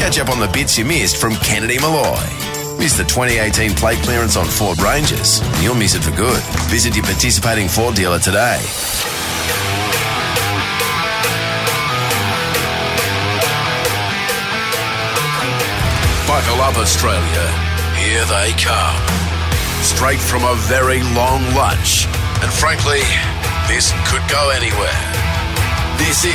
Catch up on the bits you missed from Kennedy Malloy. Miss the 2018 plate clearance on Ford Rangers, and you'll miss it for good. Visit your participating Ford dealer today. Buckle up, Australia. Here they come. Straight from a very long lunch. And frankly, this could go anywhere. This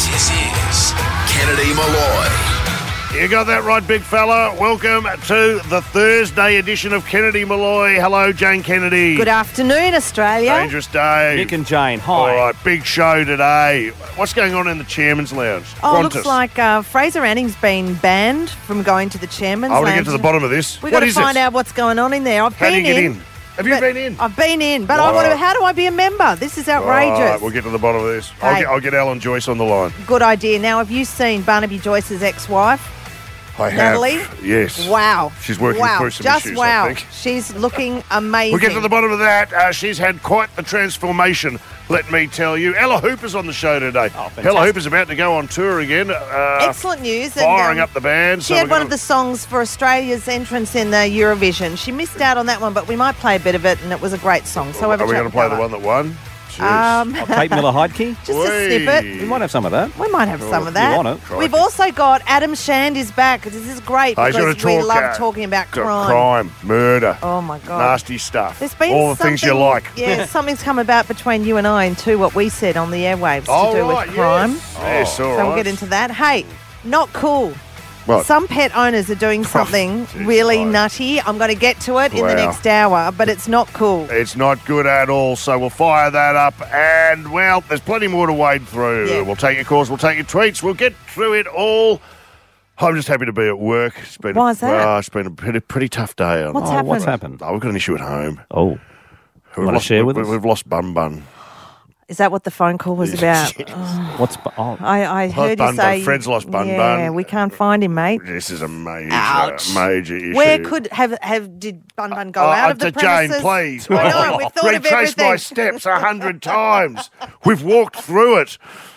is Kennedy Malloy. You got that right, big fella. Welcome to the Thursday edition of Kennedy Malloy. Hello, Jane Kennedy. Good afternoon, Australia. Dangerous day. Nick and Jane, hi. All right, big show today. What's going on in the Chairman's Lounge? Oh, Qantas. looks like Fraser Anning's been banned from going to the Chairman's I want to Lounge. get to the bottom of this. We've got What to is find this? out what's going on in there. How do you get in? Have you been in? I've been in, but Wow. I want to. How do I be a member? This is outrageous. All right, we'll get to the bottom of this. Hey. I'll get Alan Joyce on the line. Good idea. Now, have you seen Barnaby Joyce's ex-wife? I have. Natalie? Yes. Wow. She's working through some Just issues, wow. I think. She's looking amazing. We'll get to the bottom of that. She's had quite the transformation, let me tell you. Ella Hooper's on the show today. fantastic. Ella Hooper's about to go on tour again. Excellent news. Firing up the band. She had one of the songs for Australia's entrance in the Eurovision. She missed out on that one, but we might play a bit of it, and it was a great song. So Are we going to play the one that won? Jeez. Kate Miller-Heidke. Just a snippet. We might have some of that. We might have some of that. You want it? We've also got Adam Shand is back. This is great Oh, he's gonna because we talk, love talking about crime. Crime, murder, Oh my God. nasty stuff. There's been all the things you something- like. Yeah, something's come about between you and I and too what we said on the airwaves Oh, to do right, with crime. Yes, all So right. we'll get into that. Hey, not cool. What? Some pet owners are doing something geez, really right. nutty. I'm going to get to it in the Wow. next hour, but it's not cool. It's not good at all, so we'll fire that up. And, well, there's plenty more to wade through. Yeah. We'll take your calls, we'll take your tweets, we'll get through it all. I'm just happy to be at work. It's been Why is that? It's been a pretty tough day. What's happened? What's happened? Oh, we've got an issue at home. Oh, We've wanna share with us? We've lost Bun Bun. Is that what the phone call was about? what's... Oh, I heard you Bun Bun. say... Fred's lost Bun Yeah, Bun. we can't find him, mate. This is a major, Ouch. major issue. Where could did Bun Bun go out of the Jane, premises? please. I know, we've thought of Retrace everything. my steps 100 times. We've walked through it.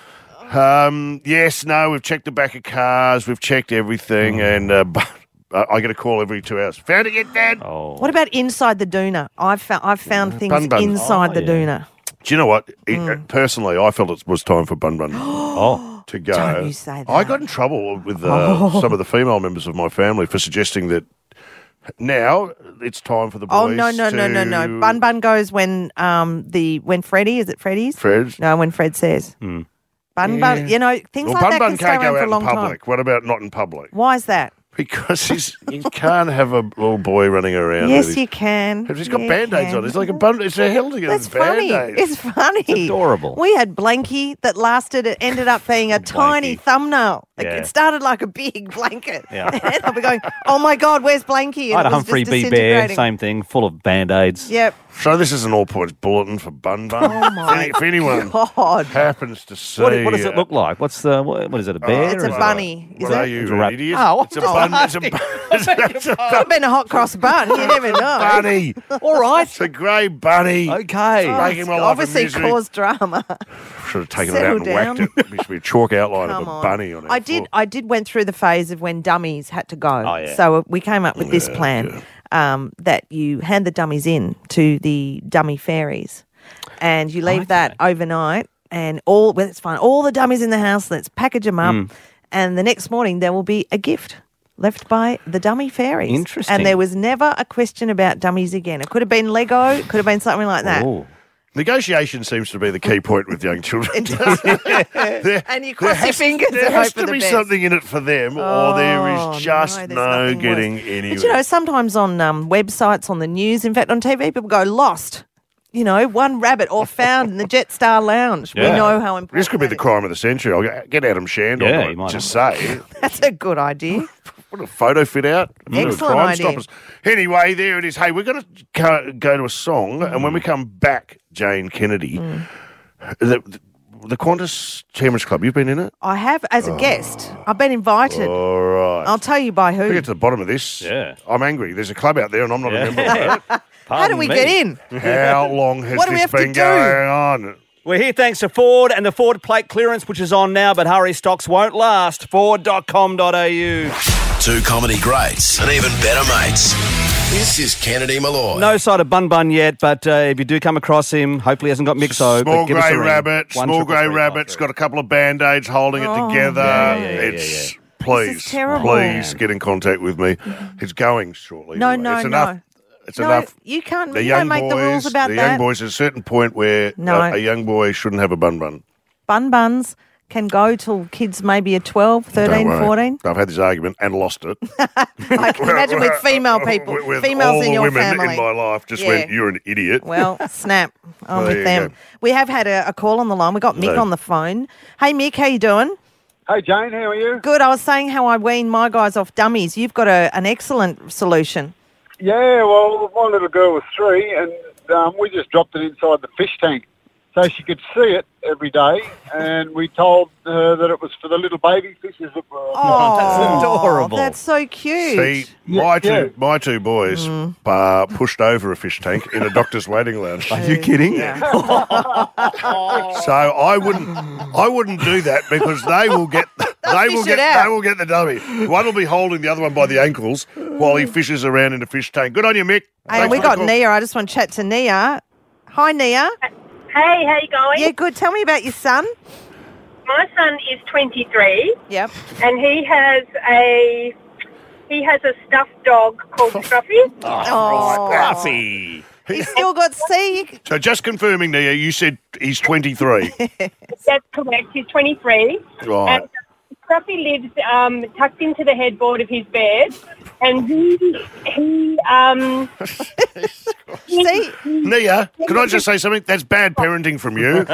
Yes, no, we've checked the back of cars, we've checked everything, and I get a call every 2 hours. Found it yet, Dad? oh. What about inside the doona? I've found things Bun Bun. inside the yeah. doona. Do you know what? Hmm. Personally, I felt it was time for Bun Bun Oh. to go. Don't you say that. I got in trouble with some of the female members of my family for suggesting that now it's time for the boys Oh no! Bun Bun goes when Freddie, is it Freddie's? Fred? No, when Fred says. Bun Bun, you know, things Well, like Bun that Bun can stay can't around go for a out in long time. public. What about not in public? Why is that? Because you can't have a little boy running around. Yes, with you can. He's got You Band-Aids can. on. It's like a bun. It's a hell together. That's funny. Band-Aids. It's funny. It's adorable. We had Blanky that lasted. It ended up being a tiny thumbnail. Like, Yeah. It started like a big blanket. Yeah. And I'll be going, oh my God, where's Blanky? And I had a it was Humphrey just B. Bear, disintegrating. same thing, full of Band-Aids. Yep. So this is an all-points bulletin for Bun Bun. Oh my if anyone God. happens to see, What does it look like? What's the... What is it, a bear? It's or a is it bunny. What Is are it? you, It's a rat. idiot? Oh, it's a bun. It's a bun. It's a Could have been a hot cross bun. You never know. bunny. All right. It's a grey bunny. Okay. Oh, Making it's my life a obviously misery. caused drama. Should have taken Settle it out and whacked down. it. There should be a chalk outline Come of a on. bunny on it. I did went through the phase of when dummies had to go. Oh, yeah. So we came up with this plan that you hand the dummies in to the dummy fairies and you leave that overnight and it's fine. All the dummies in the house, let's package them up and the next morning there will be a gift left by the dummy fairies. Interesting. And there was never a question about dummies again. It could have been Lego, it could have been something like that. Oh. Negotiation seems to be the key point with young children. It does. And you cross your fingers There and has hope for to the be best. something in it for them, or there Oh, is just no, there's no nothing getting worse. anywhere. But you know, sometimes on websites, on the news, in fact on TV, people go lost. You know, one rabbit or found in the Jetstar Lounge. We Yeah. know how important This could be that the is. crime of the century. I'll get Adam Shand Yeah, on you might it. Just say, That's a good idea. what a photo fit out. Excellent Crime idea. Stoppers. Anyway, there it is. Hey, we're going to go to a song, and when we come back, Jane Kennedy, the Qantas Chairman's Club, you've been in it? I have as a guest. I've been invited. All right. I'll tell you by We who. get to the bottom of this. Yeah. I'm angry. There's a club out there, and I'm not a member of it. How do we get in? How long has What do we this have to been do? going on? We're here thanks to Ford and the Ford plate clearance, which is on now, but hurry, stocks won't last. Ford.com.au. Two comedy greats and even better mates. This is Kennedy Malloy. No sight of Bun Bun yet, but if you do come across him, hopefully he hasn't got Mixo. Small but give us a grey ring. rabbit. 1 Small grey 333 rabbit's got a couple of band-aids holding it together. It's please, This is terrible. please get in contact with me. It's going shortly. No, anyway. no, it's no. enough. It's No, enough. you can't. The You young don't make boys, the rules about the that. young boys, at a certain point where No. a young boy shouldn't have a bun. Bun buns can go till kids maybe are 12, 13, Don't worry. 14. I've had this argument and lost it. I can imagine with female people, With females all in the your women family. in my life just Yeah. went, you're an idiot. Well, snap. I'm There with you them. go. We have had a call on the line. We got Mick No. on the phone. Hey, Mick, how you doing? Hey, Jane, how are you? Good. I was saying how I wean my guys off dummies. You've got an excellent solution. Yeah, well, my little girl was 3, and we just dropped it inside the fish tank so she could see it every day, and we told her that it was for the little baby fishes that were... Oh, that's adorable. That's so cute. See, my two boys pushed over a fish tank in a doctor's waiting lounge. Are you kidding? So I wouldn't do that because they will get fish it out. they will get the dummy. One will be holding the other one by the ankles while he fishes around in a fish tank. Good on you, Mick. Hey, Thanks we for the got call. Nia. I just want to chat to Nia. Hi, Nia. Hey, how you going? Yeah, good. Tell me about your son. My son is 23, Yep. and he has a stuffed dog called Scruffy. Oh, Scruffy. he's still got C. So just confirming, Nia, you said he's 23. That's correct. He's 23, Right. and Scruffy lives tucked into the headboard of his bed, and See? Nia, can I just say something? That's bad parenting from you.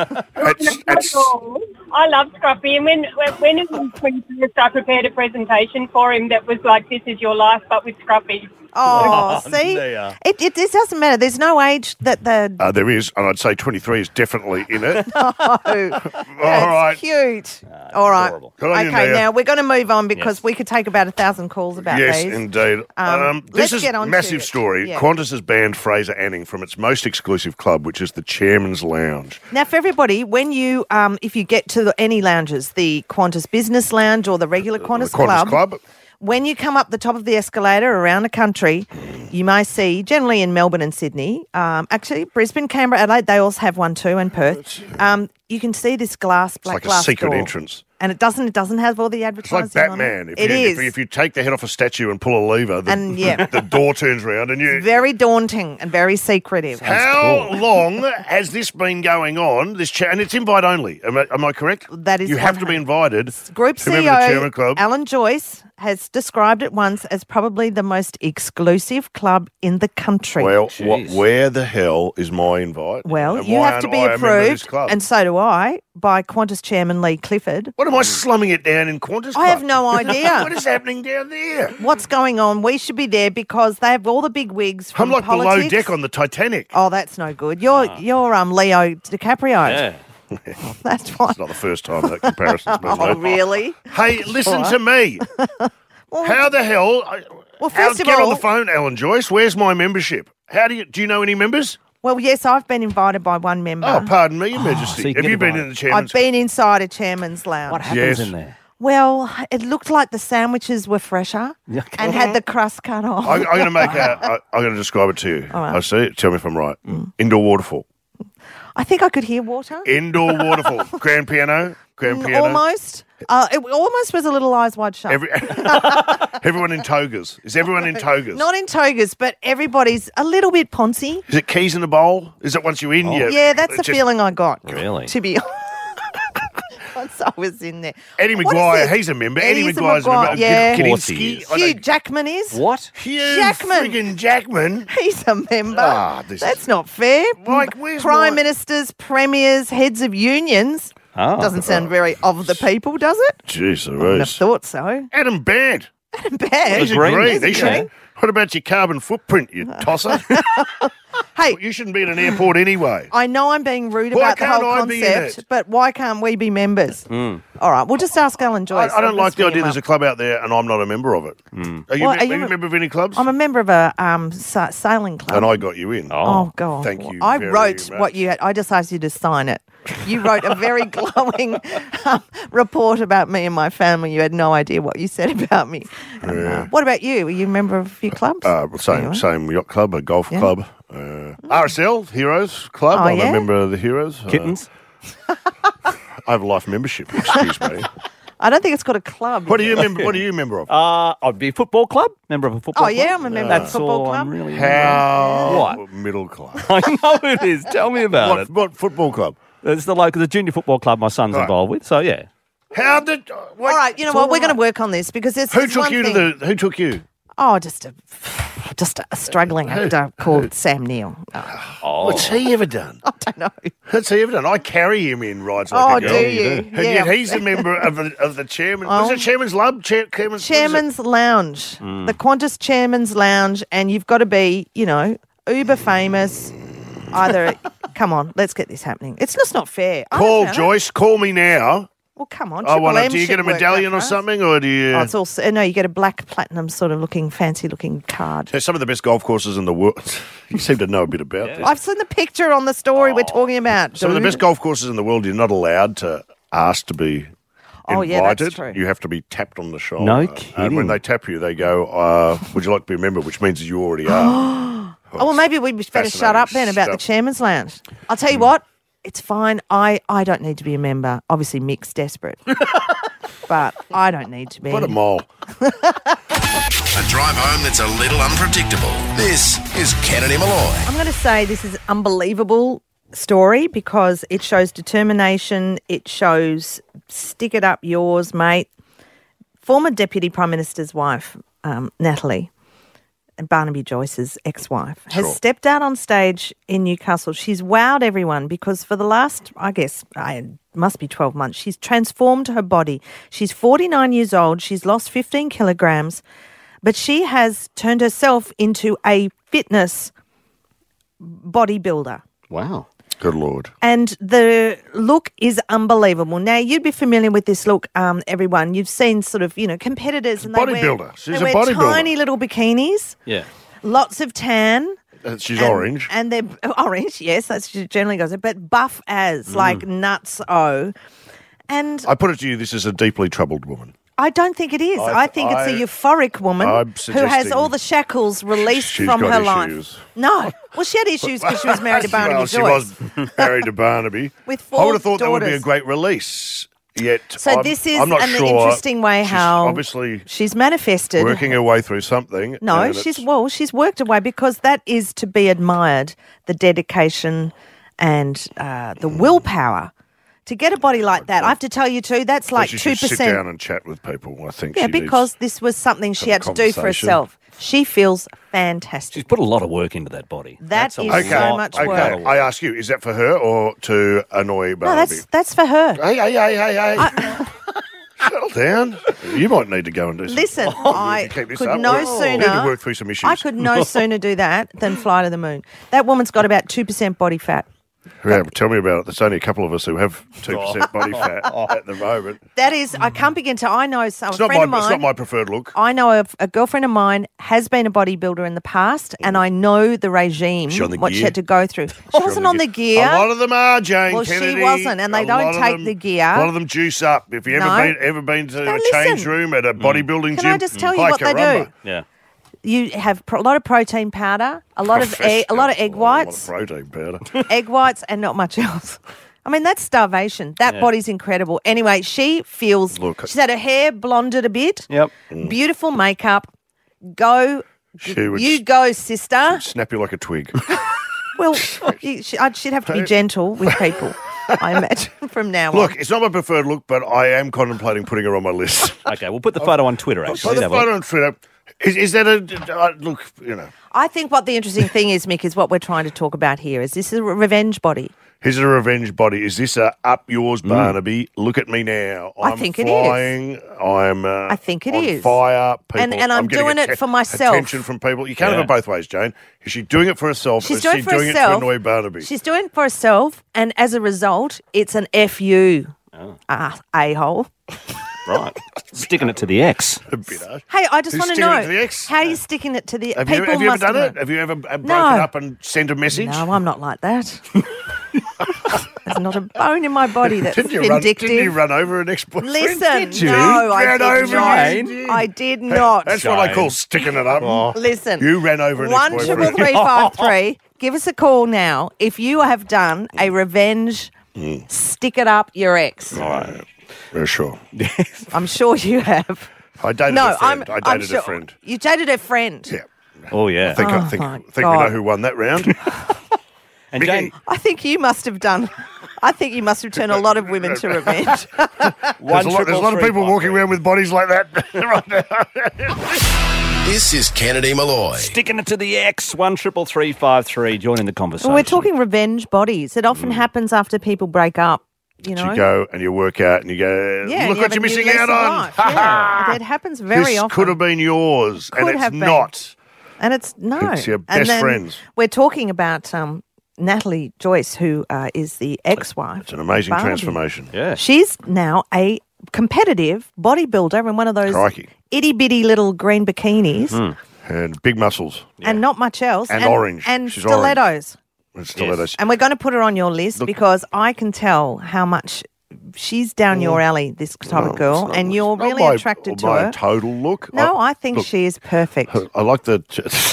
I love Scruffy, and when he was 23, I prepared a presentation for him that was like, "This is your life, but with Scruffy." Oh, see? Nia. It doesn't matter. There's no age that the... There is, and I'd say 23 is definitely in it. Oh, All that's right. cute. All right. adorable. Good on you, Okay, Nia. now we're going to move on because Yes. we could take about 1,000 calls about Yes, these. indeed. let's This is get a on to massive it. story. Yeah. Qantas has banned Fraser Anning from its most exclusive club, which is the Chairman's Lounge. Now, for everybody, when you, if you get to any lounges, the Qantas Business Lounge or the regular Qantas, The Qantas Club. when you come up the top of the escalator around the country, you may see, generally in Melbourne and Sydney, actually Brisbane, Canberra, Adelaide, they also have one too, and Perth. You can see this black It's like a glass secret door. entrance. And it doesn't have all the It's advertising like on Batman. it. It is. If you take the head off a statue and pull a lever, the, And, yeah. the door turns around and you... Very daunting and very secretive. How long has this been going on? And it's invite only. Am I correct? That is You have to be invited. Group to a member of the Chairman CEO Club. Alan Joyce has described it once as probably the most exclusive club in the country. Well, Jeez. where the hell is my invite? Well, And you why have to aren't be I a member of this approved, club? and so do I, by Qantas Chairman Lee Clifford. What am I slumming it down in Qantas? I have Club? no idea What is happening down there? what's going on. We should be there because they have all the big wigs I'm from like politics. below deck on the Titanic. Oh, that's no good. You're Leo DiCaprio. Yeah. That's why. It's not the first time that comparison's been Oh, made. really? Hey, listen to me. How the hell? Well, first of get on all- the phone, Alan Joyce. Where's my membership? Do you know any members? Well, yes, I've been invited by one member. Oh, pardon me, Your so Majesty. you Have get you been invited. in the chairman's? I've been inside a chairman's lounge. What happens Yes. in there? Well, it looked like the sandwiches were fresher and had the crust cut off. I'm going to make I'm going to describe it to you. All right. I see it. Tell me if I'm right. Indoor waterfall. I think I could hear water. Indoor waterfall. Grand piano. Grand piano. Almost. It almost was a little eyes wide shut. Everyone in togas. Is everyone in togas? Not in togas, but everybody's a little bit poncy. Is it keys in a bowl? Is it once you're in? Yeah, that's the just- feeling I got. Really? To be honest. Once I was in there. Eddie What is Maguire, it? he's a member. Eddie Eddie Maguire's a Maguire, member. yeah. Of course Kudinski. he is. I know- Hugh Jackman is. What? Hugh Jackman. friggin' Jackman. He's a member. Ah, this That's is- not fair. Mike, where's Prime my- ministers, premiers, heads of unions. Oh. Doesn't sound very of the people, does it? Jeez, I wouldn't have Louise. thought so. Adam Baird. Bad. He's Agreed. agreed. He's He should. agreed. What about your carbon footprint, you tosser? Hey, You shouldn't be in an airport anyway. I know I'm being rude Why about the can't whole I be in concept, it? but why can't we be members? All right, we'll just ask Alan Joyce. I don't like the idea There's there's a club out there and I'm not a member of it. Are you, Well, are you a member of any clubs? I'm a member of a sailing club. And I got you in. Oh, God. Thank you I very wrote much. what you had. I just asked you to sign it. You wrote a very glowing report about me and my family. You had no idea what you said about me. What about you? Were you a member of a few clubs? Same yacht club, a golf club. RSL, Heroes Club. Oh, I'm yeah? a member of the Heroes. Kittens? I have a life membership, excuse me. I don't think it's got a club. What are you a member of? I'd be a football club. Member of a football club. Oh, yeah, I'm a member of a That's football all club. I'm really How What? middle club? I know it is. Tell me about it. What football club? It's the junior football club my son's Right. involved with. So, yeah. How did? All right, you know what? We're going to work on this because there's Who there's took one you thing. to the? Who took you? Oh, just a struggling actor called Sam Neill. Oh, What's he ever done? I don't know. What's he ever done? I carry him in rides like Oh, a girl. do you? And Yeah. yet he's a member of the chairman. Was it Chairman's Lub? Chairman's Lounge, Hmm. the Qantas Chairman's Lounge, and you've got to be, uber famous. Either, come on, let's get this happening. It's just not fair. I Call don't know. Joyce. Call me now. Well, come on. I want Triple to. M Do you get a should work medallion that or for us. something, or do you? Oh, it's also no. You get a black platinum sort of fancy looking card. There's some of the best golf courses in the world. You seem to know a bit about this. I've seen the picture on the story we're talking about. Some of the dude. best golf courses in the world, you're not allowed to ask to be Oh, invited. yeah, that's true. You have to be tapped on the shoulder. No And kidding. when they tap you, they go, would you like to be a member? Which means you already are. Oh, well, maybe we better shut up then about the Chairman's Lounge. I'll tell you what, it's fine. I don't need to be a member. Obviously, Mick's desperate. But I don't need to be. What a mole. A drive home that's a little unpredictable. This is Kennedy Malloy. I'm going to say this is an unbelievable story because it shows determination. It shows stick it up yours, mate. Former Deputy Prime Minister's wife, Natalie, Barnaby Joyce's ex-wife, has stepped out on stage in Newcastle. She's wowed everyone because for the last, must be 12 months, she's transformed her body. She's 49 years old. She's lost 15 kilograms, but she has turned herself into a fitness bodybuilder. Wow. Good Lord. And the look is unbelievable. Now, you'd be familiar with this look, everyone. You've seen sort of, competitors. And Bodybuilder. She's they a wear bodybuilder. tiny little bikinis, Yeah. lots of tan. She's orange. And they're orange, yes, that's generally goes, but buff as, like nuts-o. And I put it to you, this is a deeply troubled woman. I don't think it is. I think it's a euphoric woman I'm who has suggesting all the shackles released she's from got her life. issues. No. Well, she had issues because she was married to Barnaby Well, Joyce. she was married to Barnaby. With I would have 4 thought that would be a daughters. great release. Yet, So this is I'm not an sure. interesting way She's how obviously she's manifested. working her way through something. No, and she's worked away because that is to be admired, the dedication and the willpower. To get a body like that, I have to tell you too, that's like she should 2%. sit down and chat with people. I think. Yeah, she because needs this was something she have had a to do for conversation. herself. She feels fantastic. She's put a lot of work into that body. That That's a is lot, so much a lot work. of Okay, I ask you, is that for her or to annoy No, Barnaby? that's for her. Hey. Settle down. You might need to go and do something. Listen, I Keep this could up. no We need to sooner. work through some issues. I could no sooner do that than fly to the moon. That woman's got about 2% body fat. Yeah, tell me about it. There's only a couple of us who have 2% body fat at the moment. That is, I can't begin to. I know some It's a not, friend of my, mine. it's not my preferred look. I know a girlfriend of mine has been a bodybuilder in the past, and I know the regime, She on the what she gear? had to go through. She wasn't on the gear. A lot of them are, Jane Well, she Kennedy. wasn't, and they A don't lot of take them- the gear. A lot of them juice up. If you No. ever been to Now a change listen. room at a bodybuilding Can gym, I just tell you hi, what they caramba. do? Yeah. You have a lot of protein powder, a lot of egg A whites, lot of protein powder. egg whites, and not much else. I mean, that's starvation. That body's incredible. Anyway, she feels she's had her hair blonded a bit. Yep. Beautiful makeup. Go, She would you go, sister. snap you like a twig. Well, she'd have to be gentle with people, I imagine, from now Look, on. it's not my preferred look, but I am contemplating putting her on my list. Okay, we'll put the photo on Twitter, actually. Put the photo on Twitter. Is that a look? You know, I think what the interesting thing is, Mick, is what we're trying to talk about here. Is this a revenge body? is it a revenge body? Is this a up yours, Barnaby? Look at me now. I I'm think it is. flying. I'm. I think it on is. fire. People, And I'm getting doing it for myself. Attention from people. You can't have it both ways, Jane. Is she doing it for herself? She's or is doing she it for doing herself. it to annoy Barnaby? She's doing it for herself, and as a result, it's an FU. A-hole. Right. Sticking it to the X. A bit harsh. Hey, I just Who's want to sticking know, it to the X? how are you sticking it to the Have people? you ever must done know. it? Have you ever broken No. up and sent a message? No, I'm not like that. There's not a bone in my body that's Didn't you vindictive. run over an ex-boyfriend? Listen, Did you? no, I Ran did over not. him? I did not. That's what I call sticking it up. Listen, You ran over an one ex-boyfriend. 33353. Give us a call now if you have done a revenge. Stick it up your ex. Right. Yeah, sure. I'm sure you have. I dated No, a friend. I I'm dated sure. a friend. You dated a friend. Yeah. Oh, yeah. I think my we God. know who won that round. And Mickey. Jane, I think you must have done. I think you must have turned a lot of women to revenge. There's a lot of people walking around with bodies like that right now. This is Kennedy Malloy. sticking it to the X. 133353. Join in the conversation. Well, we're talking revenge bodies. It often happens after people break up. You know. You go and you work out and you go, Yeah, look you what have you're a new missing lease out of on. life. Yeah, it happens very This often. could have been yours, and Could it's have been. not. And it's no. It's your And best then friends. We're talking about Natalie Joyce, who is the ex-wife. It's an amazing Barnaby. transformation. Yeah. She's now a competitive bodybuilder in one of those Crikey. itty-bitty little green bikinis And big muscles and not much else. And orange. And She's stilettos. and stilettos. And we're going to put her on your list because I can tell how much she's down your alley, this type of girl, It's and not- you're it's not really my- attracted to my her. total look. No, I think look, she is perfect. I like the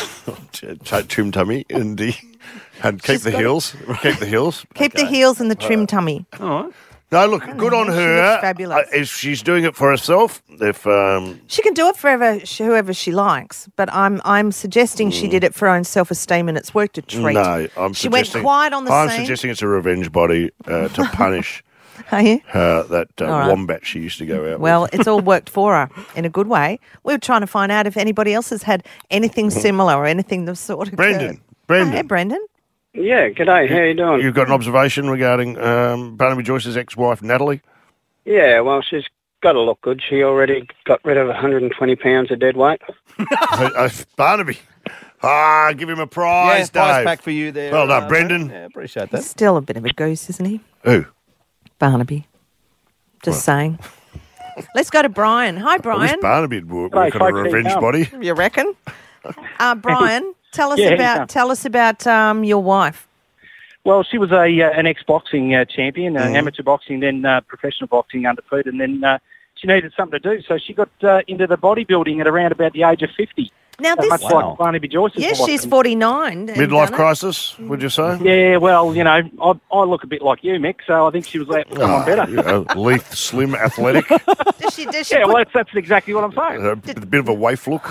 trim tummy and keep She's the got- heels. Keep the heels. Keep the Okay. heels and the trim tummy. No, look, good on She her. looks fabulous. If she's doing it for herself, if She can do it for whoever she likes, but I'm suggesting she did it for her own self-esteem, and it's worked a treat. no, She went quiet on the I'm scene. suggesting it's a revenge body to punish Are you? that right. wombat she used to go out Well, with. it's all worked for her in a good way. We were trying to find out if anybody else has had anything similar or anything the sort of Brendan. Hey, Brendan. Yeah, g'day. How you doing? You've got an observation regarding Barnaby Joyce's ex-wife, Natalie? Yeah, well, she's got to look good. She already got rid of 120 pounds of dead weight. Barnaby. Give him a Yeah, prize, prize Dave. pack for you there. Well done, Brendan. Yeah, appreciate He's that. still a bit of a goose, isn't he? Who? Barnaby. Just saying. Let's go to Brian. Hi, I wish Brian. Barnaby would work Hey, on a folks, revenge how you body. You reckon? Brian, tell us Yeah, about your wife. Well, she was an ex-boxing champion, amateur boxing, then professional boxing undefeated, and then she needed something to do, so she got into the bodybuilding at around about the age of 50. Now So this, much like Barnaby Joyce's yes, wife. she's 49. and Midlife done it. crisis, would you say? Yeah, well, you know, I look a bit like you, Mick, so I think she was out for someone better. You know, lithe, slim, athletic, Does she Yeah, well, that's exactly what I'm saying. a bit of a waif look.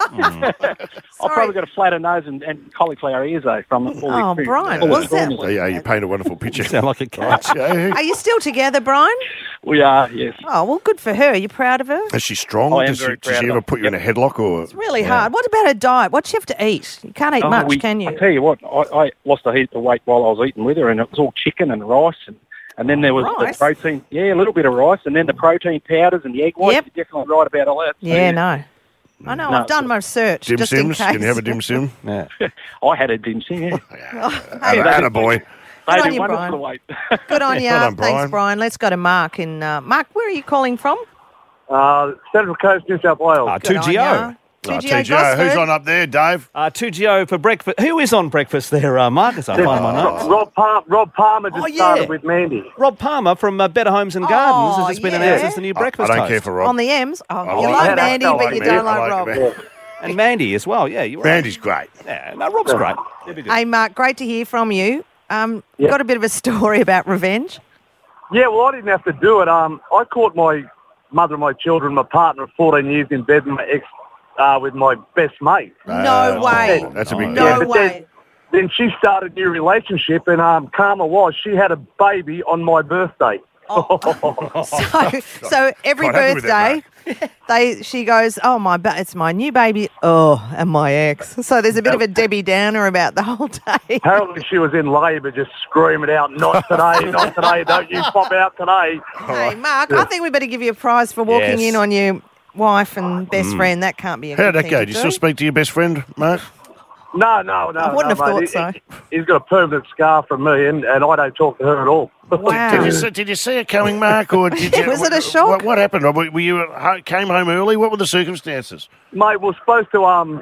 I've probably got a flatter nose and cauliflower ears, though, from all the Oh, experience. Brian, All the was that- formula. Yeah, you paint a wonderful picture. Sound like a cat. Yeah. Are you still together, Brian? We are, yes. Oh, well, good for her. Are you proud of her? Is she strong? I am Does very she proud ever of her. put you in a headlock or? It's really hard. What about her diet? What does she have to eat? You can't eat much, can I you? tell you what, I lost a heap of weight while I was eating with her, and it was all chicken and rice, and then there was Rice? the protein, a little bit of rice, and then the protein powders and the egg whites. Yep. You're definitely right about all that. So, Yeah, no. I know. No, I've done my research Dim just Sims? in case. Can you have a dim sim? Yeah. I had a dim sum, yeah. Attaboy. They on do you, wonderful Brian. to weight. Good on you. Well done, Thanks, Brian. Brian. Let's go to Mark. Mark, where are you calling from? Central Coast, New South Wales. 2GO. 2GO. TGO. Who's Gosford. on up there, Dave? 2GO for breakfast. Who is on breakfast there, Marcus? I find my notes. Rob Palmer just Oh, yeah. started with Mandy. Rob Palmer from Better Homes and Gardens has just been yeah. announced as the new I breakfast don't host. care for Rob. On the M's? Oh, you like like it. Mandy, I but like you Mandy. don't like Rob. Mandy. And Mandy as well, yeah. You're right. Mandy's great. Yeah, no, Rob's great. He'll be good. Hey, Mark, great to hear from you. Got a bit of a story about revenge? Yeah, well, I didn't have to do it. I caught my mother and my children, my partner of 14 years in bed with my ex, with my best mate. No way. That's a big No deal. but then- way. Then she started a new relationship, and karma was she had a baby on my birthday. So every Quite happy with that, birthday, she goes, "Oh it's my new baby, and my ex." So there's a bit of a Debbie Downer about the whole day. Apparently she was in labour just screaming out, "Not today, not today, don't you pop out today." Hey, Mark, I think we better give you a prize for walking in on your wife and best friend. That can't be a How good did that thing go? to Did you do. still speak to your best friend, Mark? No. I wouldn't have mate. thought so. He's got a permanent scar from me, and I don't talk to her at all. Wow. Did you see it coming, Mark, or did you? Was it a shock? What happened? Were you came home early? What were the circumstances? Mate, we're supposed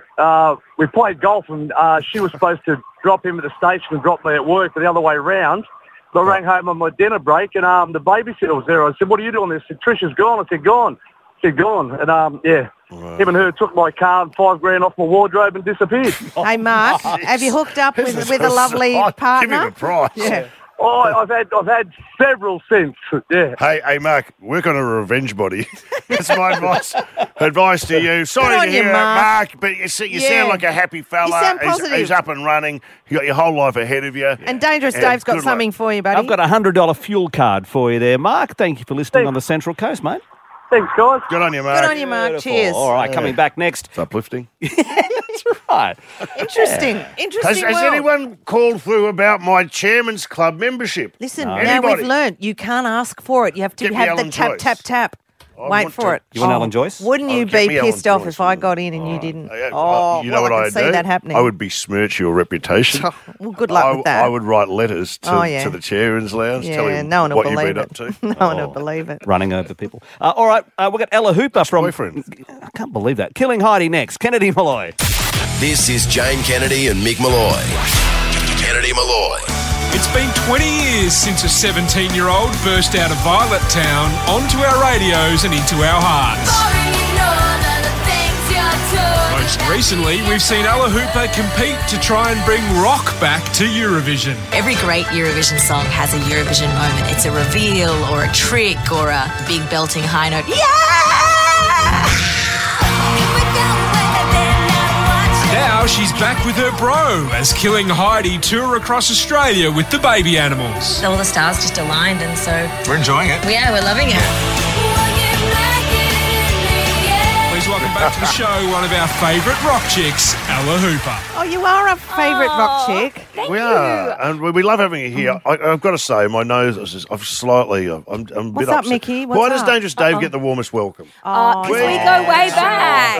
to, we played golf, and she was supposed to drop him at the station and drop me at work, but the other way round. So I rang home on my dinner break, and the babysitter was there. I said, "What are you doing there?" She said, "Trisha's gone." I said, "Gone." She said, "Gone." And, him and her took my car and $5,000 off my wardrobe and disappeared. Hey, Mark, have you hooked up with a lovely Give him partner? a prize. Yeah. Oh, I've had several since. Yeah. Hey, Mark, work on a revenge body. That's my advice to you. Sorry Good on to you, hear Mark. it, Mark, but you sound like a happy fella. You sound positive. He's up and running. You got your whole life ahead of you. And Dangerous Yeah, Dave's got good something for you, buddy. I've got a $100 fuel card for you there, Mark. Thank you for listening Thanks. on the Central Coast, mate. Thanks, guys. Good on you, Mark. Good on you, Mark. Beautiful. Cheers. All right, coming back next. It's uplifting. That's right. Interesting. Interesting Has world. anyone called through about my Chairman's Club membership? Listen, now Anybody? we've learned you can't ask for it. You have to Get me have the Alan tap, Joyce. tap, tap. I Wait want for to- it. You want Alan Joyce? Wouldn't you get be me Alan pissed off Joyce. if I got in and you didn't? You know well, what I I'd can see do? that happening. I would besmirch your reputation. Well, good luck with that. I would write letters to, Oh, yeah. to the Chairman's Lounge, yeah, tell him no one will what you've believe been it. up to. No one will believe it. Running over people. All right, we've got Ella Hooper from... boyfriend. I can't believe that. Killing Heidi next. Kennedy Malloy. This is Jane Kennedy and Mick Malloy. Kennedy Malloy. It's been 20 years since a 17-year-old burst out of Violet Town onto our radios and into our hearts. Most recently, we've seen Ella Hooper compete to try and bring rock back to Eurovision. Every great Eurovision song has a Eurovision moment. It's a reveal or a trick or a big belting high note. Now she's back with her bro as Killing Heidi tour across Australia with the Baby Animals. All the stars just aligned, and so We're enjoying it. yeah, we're loving it. Please welcome back to the show one of our favourite rock chicks, Ella Hooper. Oh, you are a favourite rock chick. We are, and we love having you here. I've got to say, my nose is I'm slightly. I'm a bit What's up, upset. Mickey? What's Why does up? Dangerous Dave get the warmest welcome? Because we go way back.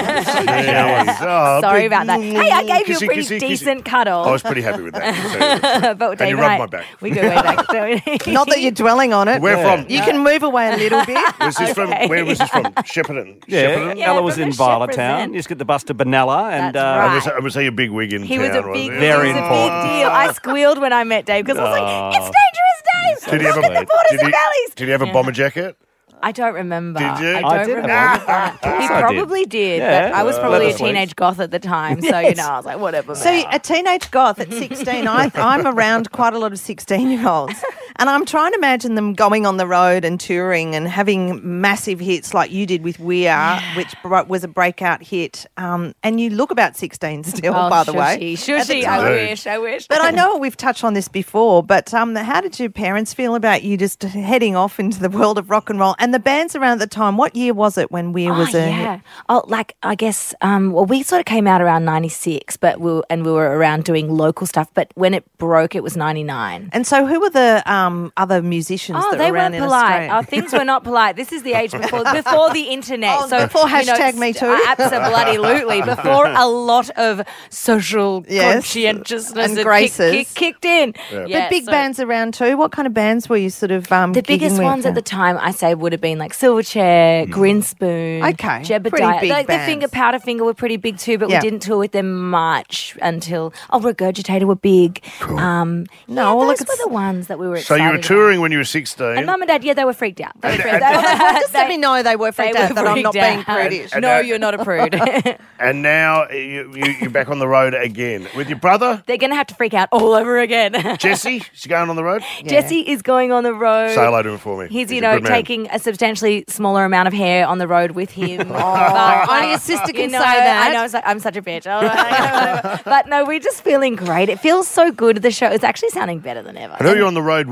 Yes. Oh, Sorry big- about that. Hey, I gave you a kissy, pretty kissy, kissy. decent cuddle. I was pretty happy with that. But And Dave you and I, rubbed my back. we go way back. don't we? Not that you're dwelling on it. Where from? You can move away a little bit. Was this from? Okay. Where was this from? Shepparton. Yeah, Shepparton? Yeah, Ella was from in the Violet Shepparton. Town. You just get the bus to Benalla. And, That's right. And was he a big wig in He town? was a big, Very he was a important. big deal. I squealed when I met Dave because I was like, "It's Dangerous Dave! Did he have Look at a the borders did and he, valleys." did he have a bomber jacket? I don't remember. Did you? I I don't did remember have that. course He I did. probably did, Yeah. but I was probably a Leather sleeves. teenage goth at the time, so Yes. I was like, whatever. So man. a teenage goth at 16, I'm around quite a lot of 16-year-olds, and I'm trying to imagine them going on the road and touring and having massive hits like you did with We Are, which was a breakout hit. And you look about 16 still, by the way. Shushy, At the I time. wish. But I know we've touched on this before, but how did your parents feel about you just heading off into the world of rock and roll? And the bands around at the time, what year was it when We was a yeah. Oh, like I guess. Well, we sort of came out around '96, but we were around doing local stuff. But when it broke, it was '99. And so who were the other musicians Oh, that they were around weren't in polite. Australia? Oh, things were not polite. This is the age before the internet. Oh, so before you know, hashtag Me Too. Absolutely. Before a lot of social Yes. conscientiousness And had graces. kicked in. But big bands around too. What kind of bands were you sort of The biggest ones at the time, I say, would have been like Silverchair, Grinspoon, Okay, Jebediah. pretty big Like the bands. Powderfinger were pretty big too, but Yeah. we didn't tour with them much until Regurgitator were big. Cool. No, those look, were the ones that we were. So excited you were touring when you were 16. about. And Mum and Dad, yeah, they were freaked out. They were freaked and- out. just let me know they were freaked They out were that I'm not freaked being out. prudish. And No, that- you're not a prude. And now you're back on the road again with your brother, They're going to have to freak out all over again. Jesse. She's going on the road. Jesse is going on the road. Say hello to him for me. He's, a you know, good man. taking a substantially smaller amount of hair on the road with him. only your sister can say that. I know, it's like, I'm such a bitch. But no, we're just feeling great. It feels so good. The show is actually sounding better than ever. And who are you on the road with?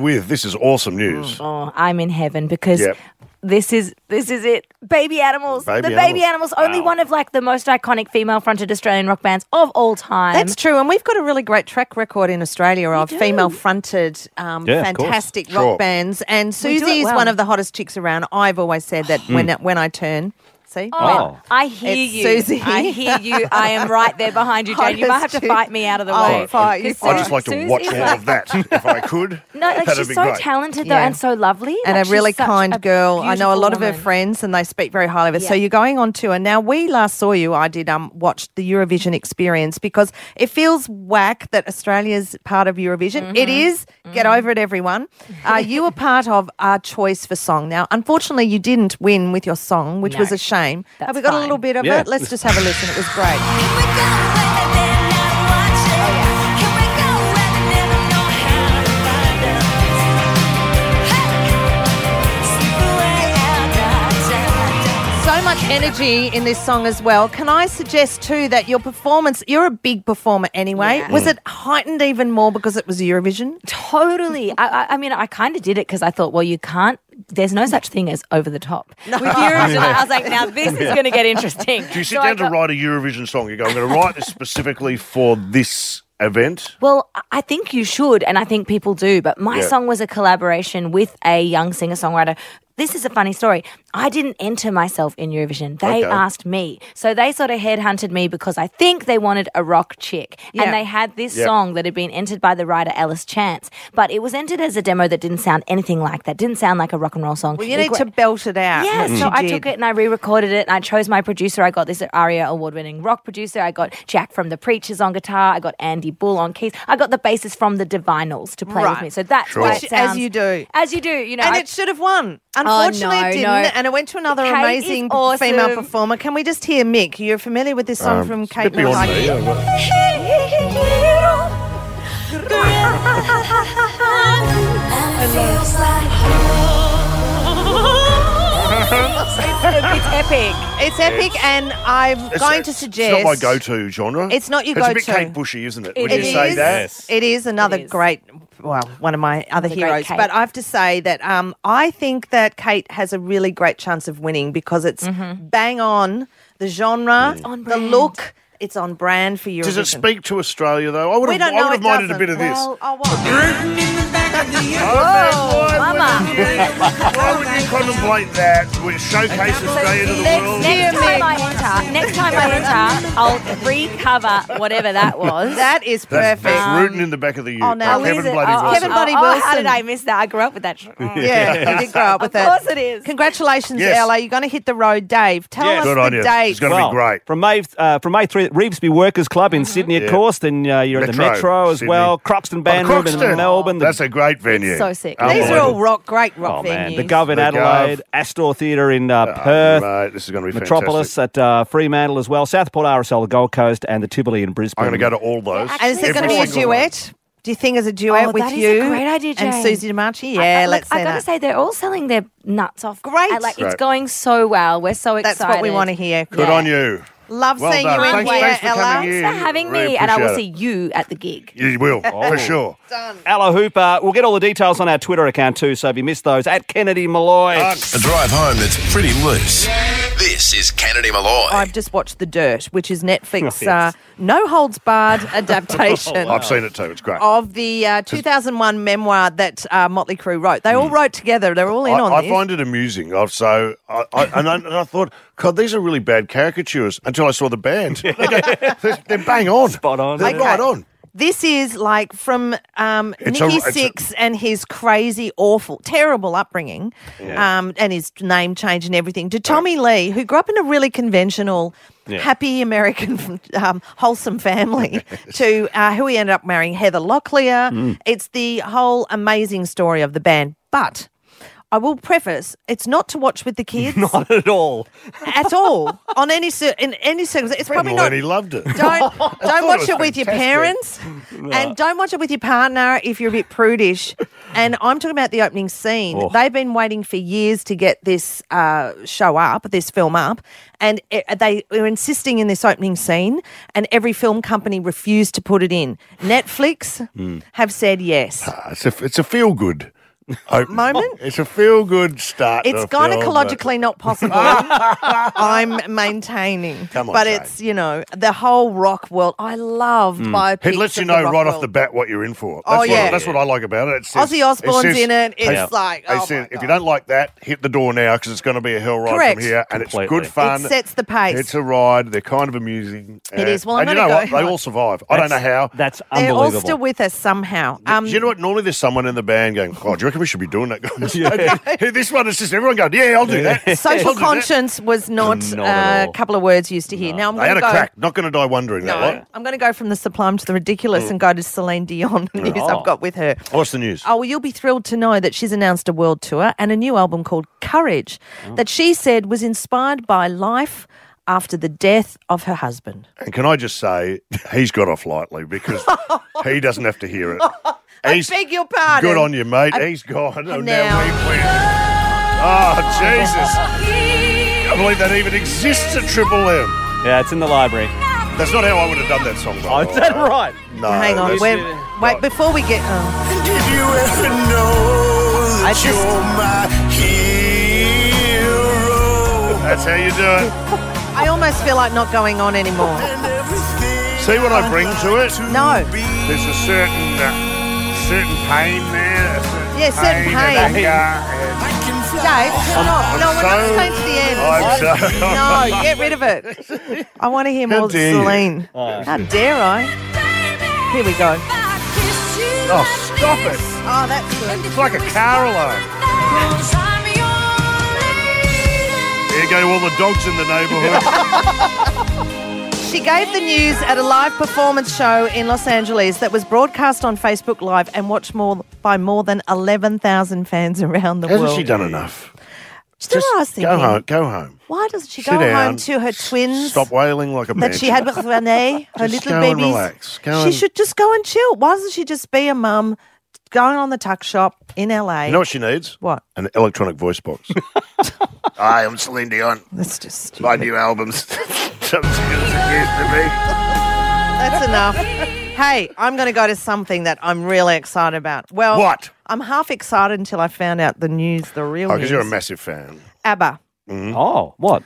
with. This is awesome news. Oh, I'm in heaven because Yep. this is it. Baby Animals. Baby Baby Animals. Animals, only one of like the most iconic female-fronted Australian rock bands of all time. That's true, and we've got a really great track record in Australia of do. female-fronted, Yeah, of fantastic course. rock Sure. bands. And We do it Susie is well. one of the hottest chicks around. I've always said that when I turn. See? Oh, I hear It's you. Susie. I hear you. I am right there behind you, Jane. You might have to fight me out of the way. I'll fight you. 'Cause I'd just like to Susie's watch all like- of that if I could. No, like That'd she's be so great. talented though, Yeah. and so lovely, And Like, a really she's such kind a girl. I know a lot of her beautiful woman. friends, and they speak very highly of her. So Yeah. you're going on tour now. We last saw you. I did watch the Eurovision experience because it feels whack that Australia's part of Eurovision. It is. Get over it, everyone. You were part of our choice for song. Now, unfortunately, you didn't win with your song, which No. was a shame. That's Have we got a fine. little bit of Yeah. it? Let's just have a listen. It was great. So much energy in this song as well. Can I suggest too that your performance, you're a big performer anyway. Yeah. Was it heightened even more because it was Eurovision? Totally. I mean, I kind of did it because I thought, well, you can't. There's no such thing as over the top. With Eurovision, I was like, now this is going to get interesting. Do you sit down to write a Eurovision song? You go, I'm going to write this specifically for this event. Well, I think you should, and I think people do. But my Yeah. song was a collaboration with a young singer-songwriter. This is a funny story. I didn't enter myself in Eurovision. They Okay. asked me. So they sort of headhunted me because I think they wanted a rock chick. Yeah. And they had this Yeah. song that had been entered by the writer Ellis Chance. But it was entered as a demo that didn't sound anything like that. Didn't sound like a rock and roll song. Well, you need to belt it out. Yeah, which so you I did. took it and I re-recorded it and I chose my producer. I got this ARIA award-winning rock producer. I got Jack from The Preachers on guitar. I got Andy Bull on keys. I got the bassist from the Divinals to play with Right. me. So that's Sure. why Which, it sounds... as you do. As you do, you know. And I- it should have won. Unfortunately, it didn't. no. And it went to another Kate amazing is awesome. female performer. Can we just hear Mick? You're familiar with this song from It's a Kate bit beyond me. Mulcahy? It's epic. It's epic, and I'm going to suggest It's not my go-to genre. It's not your It's a go-to. bit Kate Bushy, isn't it? It When you is. say that. Yes. It is another It is. great, well, one of my other Another great heroes. Kate. But I have to say that I think that Kate has a really great chance of winning because it's bang on the genre, on the brand. look. It's on brand for Eurovision. Does it speak to Australia though? I would We have, don't know. I would It have minded a doesn't. bit of this. Well, oh, what? Mama. Why would you contemplate that? We showcase Australia to the world. Next time I enter, I'll recover whatever that was. That is That's perfect. rooting in the back of the U. Oh, now Kevin is it? Bloody Oh, Wilson. Kevin Bloody How Wilson. did I miss that? I grew up with that. Yeah, you did grow up with Of that. course it is. Congratulations, Yes. Ella. You're going to hit the road, Dave. Tell Yes. us Good the on you. date. It's going to be great. From May 3 at Revesby Workers Club in Sydney, of Yeah. course. Then you're at the Metro, Metro as Sydney. well. Croxton Band Room in Croxton. Melbourne. The, That's a great venue. so sick. These are all Unbelievable. great rock oh, venues. man. The Gov in The Adelaide. Gov. Astor Theatre in Perth. Right, this is going to be Metropolis fantastic. at Fremantle as well. Southport RSL, the Gold Coast, and the Tivoli in Brisbane. I'm going to go to all those. And is it going to be a Every single one. duet? Do you think it's a duet Oh, with that is you a great idea, and Jane. Susie DiMarchi? Yeah, let's I say gotta that. say, they're all selling their nuts off. Great. It's Great. going so well. We're so excited. That's what we want to hear. Good on you. Love Well seeing done. you in Thanks- here, thanks for Ella. coming in. Thanks for having Really me, and I will see appreciate you at the gig. You will, for sure. Ella Hooper. We'll get all the details on our Twitter account too, so if you missed those, at Kennedy Malloy. A drive home that's pretty loose. This is Kennedy Malloy. I've just watched The Dirt, which is Netflix' Oh, yes. no holds barred adaptation I've seen it too. It's great. of the 2001 memoir that Motley Crue wrote. They all wrote together. They're all in on I this. find it amusing. I thought, God, these are really bad caricatures until I saw the band. They're bang on. Spot on. They're Okay. right on. This is like from It's Nicky a- Six and his crazy, awful, terrible upbringing, and his name change and everything, to Tommy Lee, who grew up in a really conventional, happy American, wholesome family, to who he ended up marrying, Heather Locklear. It's the whole amazing story of the band. But I will preface, it's not to watch with the kids. Not at all. At all, in any circumstance. It's probably not. Lenny loved it. Don't watch it with your fantastic. parents, and don't watch it with your partner if you're a bit prudish. And I'm talking about the opening scene. Oh. They've been waiting for years to get this show up, this film up, and they were insisting in this opening scene, and every film company refused to put it in. Netflix have said yes. It's a feel good. moment. It's a feel-good start. It's to a film, gynecologically not possible. I'm maintaining. Come on, but Jane. it's, the whole rock world. I love biopics. It lets you of the know rock right off world. the bat what you're in for. Oh, That's what I like about it. It says- Ozzy Osbourne's says- in it. It's they- like, they oh said, my if God. you don't like that, hit the door now because it's going to be a hell ride Correct. from here, and it's Completely. good fun. It sets the pace. It's a ride. They're kind of amusing. It is. Well, I'm and you know gonna what? go- They all survive. I don't know how. That's They're all unbelievable. still with us somehow. Do you know what? Normally there's someone in the band going, "Oh, do you reckon we should be doing that?" This one is just everyone going, "Yeah, I'll do that." Social I'll do that. conscience was not, Not at a all. couple of words used to hear. Now I'm They going had to a go. crack. Not going to die wondering that No, lot. I'm going to go from the sublime to the ridiculous and go to Celine Dion. The news I've got with her. What's the news? Oh, well, you'll be thrilled to know that she's announced a world tour and a new album called Courage that she said was inspired by life after the death of her husband. And can I just say, he's got off lightly because he doesn't have to hear it. I beg your pardon. Good on you, mate. He's gone. Oh, now- we win. Oh, Jesus. I can't believe that even exists at Triple M. Yeah, it's in the library. That's not how I would have done that song, by Oh, the is way. that right? No. Hang on. that's- Wait, before we get... Did you ever know I just- you're my hero? That's how you do it. I almost feel like not going on anymore. See what I bring to it? No. There's a certain pain there. A certain Yeah, certain and pain. anger and- Dave, stop. No, we're not staying to the end. No, get rid of it. I want to hear How more dare you. Celine. How dare I? Here we go. Oh, stop it. Oh, that's good. It's like a car alarm. There you go, all the dogs in the neighbourhood. She gave the news at a live performance show in Los Angeles that was broadcast on Facebook Live and watched by more than 11,000 fans around the world. Hasn't she done enough? Still, I was thinking, Go home. why doesn't she Sit go down. home to her twins Stop wailing like a man. that she had with Renee, her Just little go and babies? relax. She should just go and chill. Why doesn't she just be a mum going on the tuck shop in LA? You know what she needs? What? An electronic voice box. Hi, I'm Celine Dion. That's just stupid. My new album's something as good as it used to be. That's enough. Hey, I'm going to go to something that I'm really excited about. Well, What? I'm half excited until I found out the news, the real Oh, news. because you're a massive fan. ABBA. Oh, what?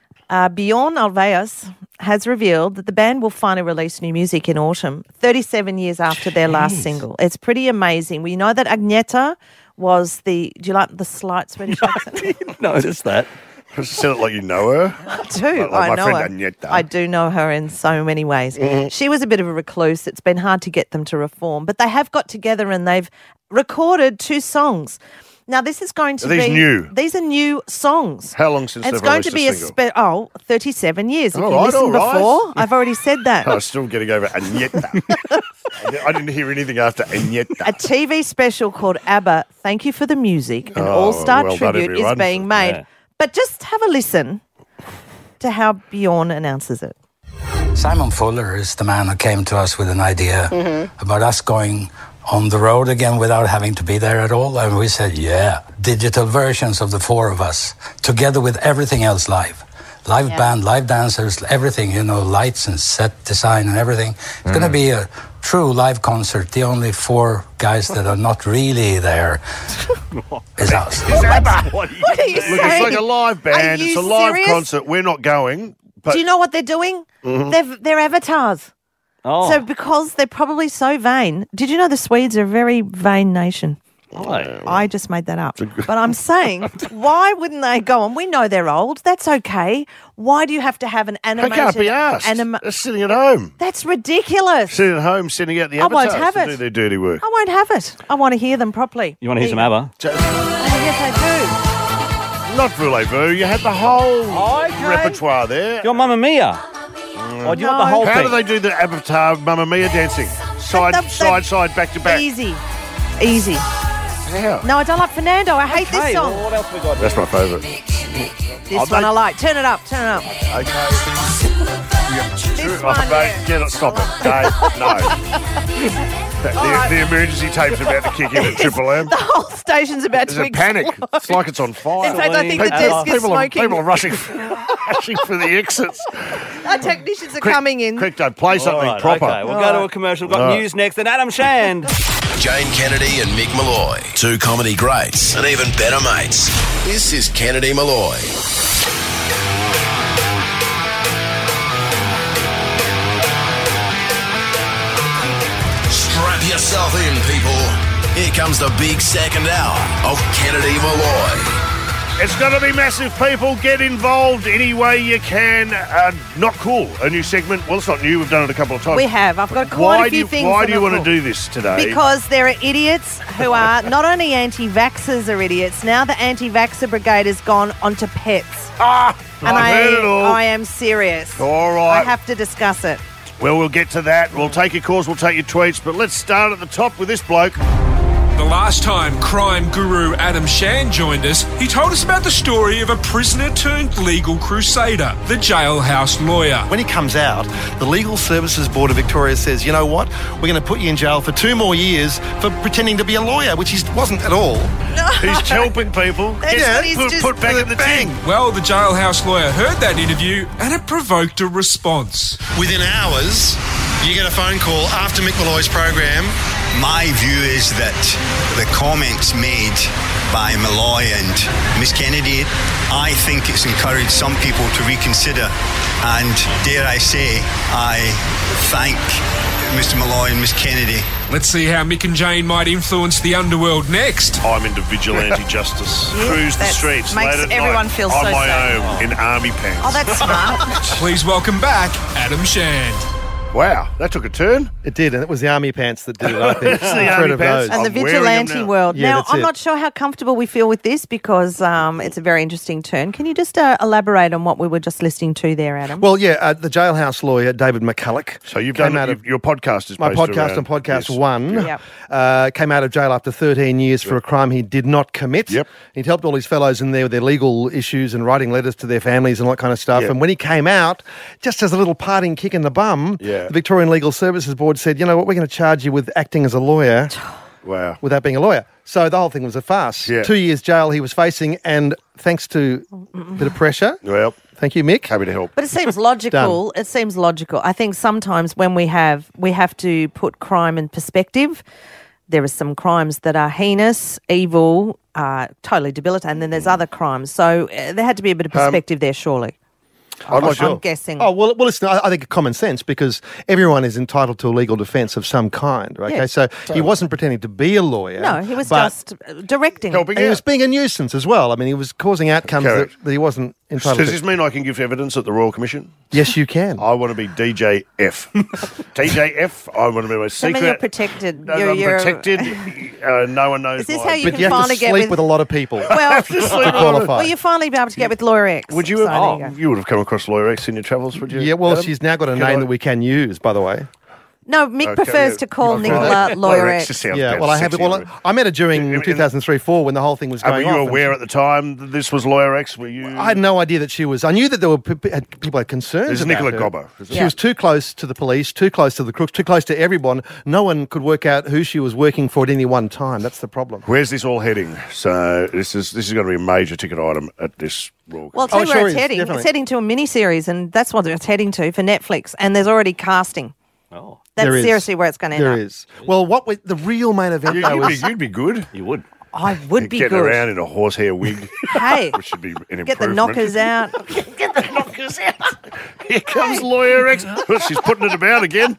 Bjorn Ulvaeus has revealed that the band will finally release new music in autumn, 37 years after their last single. It's pretty amazing. We know that Agneta was do you like the slight Swedish accent? Notice that. You said it like you know her. I do. Like my I know her. friend Agneta. I do know her in so many ways. She was a bit of a recluse. It's been hard to get them to reform, but they have got together and they've recorded 2 songs. Now, this is going to Are these be... new? These are new songs. How long since It's they've going to be released a single? 37 years. If All you right, listened all right. before, I've already said that. I was still getting over Agneta. I didn't hear anything after Agneta. A TV special called ABBA, Thank You for the Music, an all-star well done, tribute is everyone. being made. Yeah. But just have a listen to how Bjorn announces it. Simon Fuller is the man who came to us with an idea about us going on the road again without having to be there at all. And we said, yeah, digital versions of the 4 of us, together with everything else live. Live band, live dancers, everything, lights and set design and everything. It's going to be a true live concert. The only 4 guys that are not really there is us. What are you Look, saying? it's like a live band. Are It's a you live serious? concert. We're not going. But Do you know what they're doing? They're avatars. Oh, So because they're probably so vain, did you know the Swedes are a very vain nation? I just made that up. But I'm saying, why wouldn't they go on? We know they're old. That's okay. Why do you have to have an they animated... can't be asked. They're sitting at home. That's ridiculous. Sitting at home, sending out the I won't avatars have to it. do their dirty work. I won't have it. I want to hear them properly. you want to hear some ABBA? Yes, I Not voulez-vous. You had the whole Okay. repertoire there. You want Mamma Mia? Or do you want the whole How thing? do they do the Avatar Mamma Mia dancing? Side, side, back to do. back. Easy. Easy. How? No, I don't like Fernando. I hate Hey, this song. well, what else we got? That's my favourite. This one I like. Turn it up. Turn it up. Okay. This one, yeah. Get it, stop it. Dave, no. The emergency tape's about to kick in at Triple M. The whole station's about There's to a panic. explode. It's like it's on fire. In fact, I think the desk is smoking. People are rushing for the exits. Our technicians are coming in. Quick, Dave, play something All right, proper. Okay, we'll go to a commercial. We've got All right. news next. And Adam Shand. Jane Kennedy and Mick Malloy. Two comedy greats and even better mates. This is Kennedy Malloy. Strap yourself in, people. Here comes the big second hour of Kennedy Malloy. It's going to be massive, people. Get involved any way you can. Not cool. A new segment. Well, it's not new. We've done it a couple of times. We have. I've got quite a few things. Why do you want to do this today? Because there are idiots who are not only anti-vaxxers are idiots. Now the anti-vaxxer brigade has gone onto pets. I've heard it all. I am serious. All right. I have to discuss it. Well, we'll get to that. We'll take your calls. We'll take your tweets. But let's start at the top with this bloke. The last time crime guru Adam Shand joined us, he told us about the story of a prisoner-turned-legal crusader, the jailhouse lawyer. When he comes out, the Legal Services Board of Victoria says, you know what, we're going to put you in jail for 2 more years for pretending to be a lawyer, which he wasn't at all. No. He's helping people. Put back in the tin. Well, the jailhouse lawyer heard that interview and it provoked a response. Within hours, you get a phone call after Mick Malloy's program. My view is that the comments made by Malloy and Miss Kennedy, I think it's encouraged some people to reconsider. And dare I say, I thank Mr. Malloy and Miss Kennedy. Let's see how Mick and Jane might influence the underworld next. I'm into vigilante justice. Cruise the streets makes late at everyone night feel on so my safe. own in army pants. Oh, that's smart. Please welcome back Adam Shand. Wow, that took a turn. It did, and it was the army pants that did it, I think. It's the army pants. And the I'm wearing them vigilante now. world. Yeah, now, that's I'm it. not sure how comfortable we feel with this because it's a very interesting turn. Can you just elaborate on what we were just listening to there, Adam? Well, yeah, the jailhouse lawyer, David McCulloch. So you've done your podcast is my based podcast around on Podcast this. One. Yep. Came out of jail after 13 years for a crime he did not commit. Yep. He'd helped all his fellows in there with their legal issues and writing letters to their families and all that kind of stuff. Yep. And when he came out, just as a little parting kick in the bum, Yeah. the Victorian Legal Services Board said, you know what, we're going to charge you with acting as a lawyer. Wow. Without being a lawyer. So the whole thing was a farce. Yeah. 2 years jail he was facing, and thanks to a bit of pressure. Well, thank you, Mick. happy to help. But it seems logical. It seems logical. I think sometimes when we have to put crime in perspective. There are some crimes that are heinous, evil, totally debilitating, and then there's other crimes. So there had to be a bit of perspective there, surely. I'm guessing. Oh, well, listen, I think common sense, because everyone is entitled to a legal defence of some kind, okay? Yeah, so he wasn't pretending to be a lawyer. No, he was but just directing. Helping he out. was being a nuisance as well. I mean, he was causing outcomes that he wasn't entitled Does to. this mean I can give evidence at the Royal Commission? Yes, you can. I want to be DJF. DJF, I want to be my So secret. you're protected. No, I'm protected. No one knows Is this why. how you But can you have finally to get sleep with a lot of people Well, to qualify. well, you finally be able to get with Lawyer X. Would you So have? there you go. You would have come across Lawyer X in your travels, would you? Yeah, well, Adam? she's now got a Can name I- that we can use, by the way. No, Mick Okay, prefers yeah. to call Okay. Nicola Lawyer X. just sounds Yeah, better, well, I have. sexier, Well, really. I met her during 2003-4 when the whole thing was going Were on. you aware at the time that this was Lawyer X? Were you? I had no idea that she was. I knew that there were people had concerns There's about Nicola her. Gobber. She was too close to the police, too close to the crooks, too close to everyone. No one could work out who she was working for at any one time. That's the problem. Where's this all heading? So this is going to be a major ticket item at this Royal. Well, I'll tell you where sure it's is, heading. definitely. It's heading to a miniseries, and that's what it's heading to for Netflix. And there's already casting. Oh. That's There is. seriously where it's going to end There up. is. Well, the real main event though is You'd be good. You would. I would be Getting good. around in a horsehair wig. Hey, Which should be an get the improvement. knockers out. Get the knockers out. Here comes Lawyer X. Well, she's putting it about again.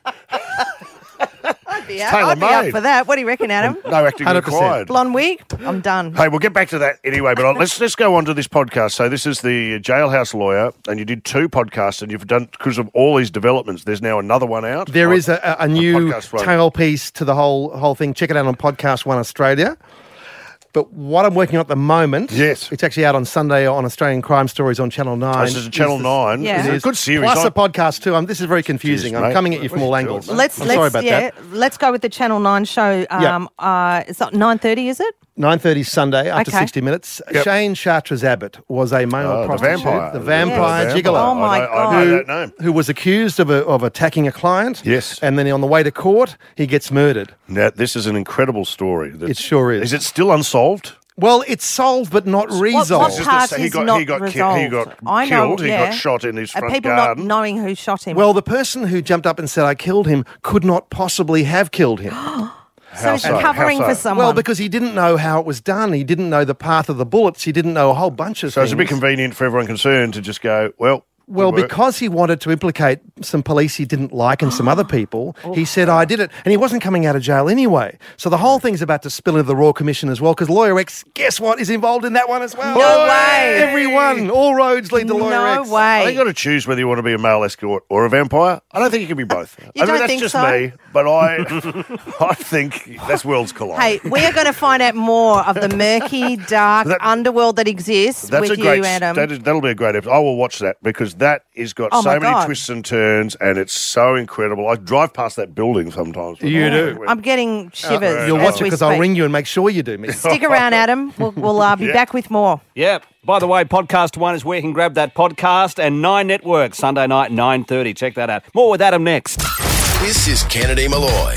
I'd be tailor-made. up for that. What do you reckon, Adam? No acting 100%. required. Blonde wig? I'm done. Hey, we'll get back to that anyway, but let's go on to this podcast. So this is the Jailhouse Lawyer, and you did 2 podcasts, and you've done, because of all these developments, there's now another one out. There is a new podcast front. tailpiece to the whole thing. Check it out on Podcast One Australia. But what I'm working on at the moment, Yes. it's actually out on Sunday on Australian Crime Stories on Channel 9. This is Channel 9. Yeah. It's a good series. Plus a podcast too. This is very confusing. Jeez, I'm mate. coming at you from all angles. Let's I'm sorry about that. let's go with the Channel 9 show. It's not 9:30, is it? 9:30 Sunday after Okay. 60 minutes. Yep. Shane Chartres Abbott was a male the prostitute, vampire. the vampire Yes. gigolo. Oh, my I know that name. Who was accused of attacking a client. Yes. And then on the way to court, he gets murdered. Now, this is an incredible story. It sure is. Is it still unsolved? Well, it's solved but not resolved. What part he is got- not he got ki- resolved? he got I know, killed, he yeah. got shot in his front people garden. not knowing who shot him. Well, the person who jumped up and said, I killed him, could not possibly have killed him. So he's covering for someone. Well, because he didn't know how it was done. He didn't know the path of the bullets. He didn't know a whole bunch of So things. it's a bit convenient for everyone concerned to just go, well, Well, good work. because he wanted to implicate some police he didn't like and some other people, he said, I did it. And he wasn't coming out of jail anyway. So the whole thing's about to spill into the Royal Commission as well, because Lawyer X, guess what, is involved in that one as well. No way. Everyone. All roads lead to Lawyer X. No I think way. you've got to choose whether you want to be a male escort or a vampire. I don't think you can be both. You don't that's think just so? me, but I think that's worlds collide. Hey, we are going to find out more of the murky, dark underworld that exists That's with a great. you, Adam. That'll be a great episode. I will watch that because that has got Oh, so my many God. twists and turns, and it's so incredible. I drive past that building sometimes. You do. I'm getting shivers. You'll as watch it we because I'll speak. ring you and make sure you do, miss. Stick around, Adam. We'll be Yeah. back with more. Yep. By the way, Podcast One is where you can grab that podcast, and 9 Network, Sunday night, 9:30. Check that out. More with Adam next. This is Kennedy Malloy.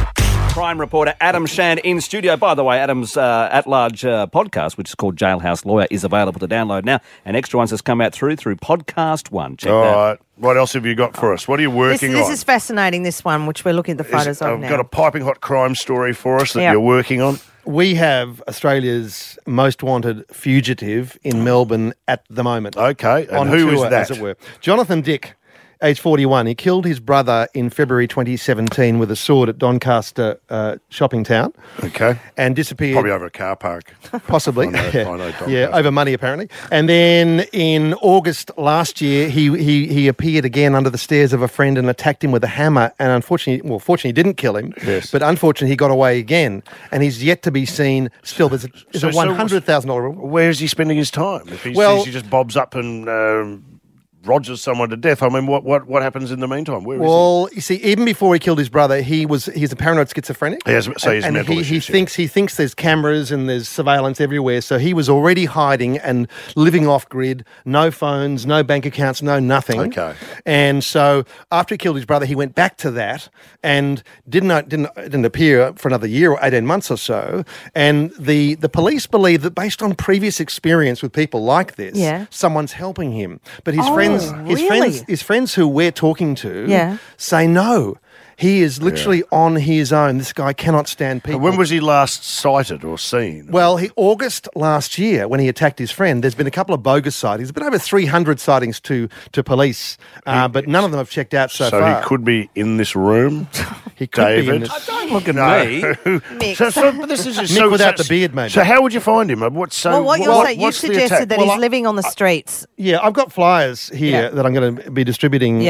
Crime reporter Adam Shand in studio. By the way, Adam's at-large podcast, which is called Jailhouse Lawyer, is available to download now. And extra ones has come out through Podcast One. Check All that. right. What else have you got for us? What are you working This on? is fascinating, this one, which we're looking at the photos of I've now. got a piping hot crime story for us that Yeah. you're working on. We have Australia's most wanted fugitive in Melbourne at the moment. Okay. And on who tour, is that? as it were. Jonathan Dick, age 41. He killed his brother in February 2017 with a sword at Doncaster shopping town. Okay. And disappeared. Probably over a car park. Possibly. I know yeah, Doncaster. over money apparently. And then in August last year, he appeared again under the stairs of a friend and attacked him with a hammer. And fortunately, he didn't kill him. Yes. But unfortunately, he got away again. And he's yet to be seen. Still, there's a $100,000 reward. Where is he spending his time? If he Well- says he just bobs up and Rogers someone to death, I mean, what happens in the meantime? Where is Well, you see, even before he killed his brother, he's a paranoid schizophrenic. He has- so he's and mental he issues, yeah. thinks there's cameras and there's surveillance everywhere. So he was already hiding and living off grid, no phones, no bank accounts, no nothing. Okay. And so after he killed his brother, he went back to that and didn't appear for another year or 18 months or so. And the police believe that based on previous experience with people like this, Yeah. someone's helping him. But his really? his friends who we're talking to Yeah. say no. He is literally on his own. This guy cannot stand people. When was he last sighted or seen? Well, August last year, when he attacked his friend, there's been a couple of bogus sightings. There's been over 300 sightings to police, but none of them have checked out so far. he could be in this room. He could be in David. this- Don't look at me. Mick. But this is just Mick without the beard, maybe. So how would you find him? What you're saying, you what's the suggested attack? that he's living on the streets. Yeah, I've got flyers here Yeah. that I'm going to be distributing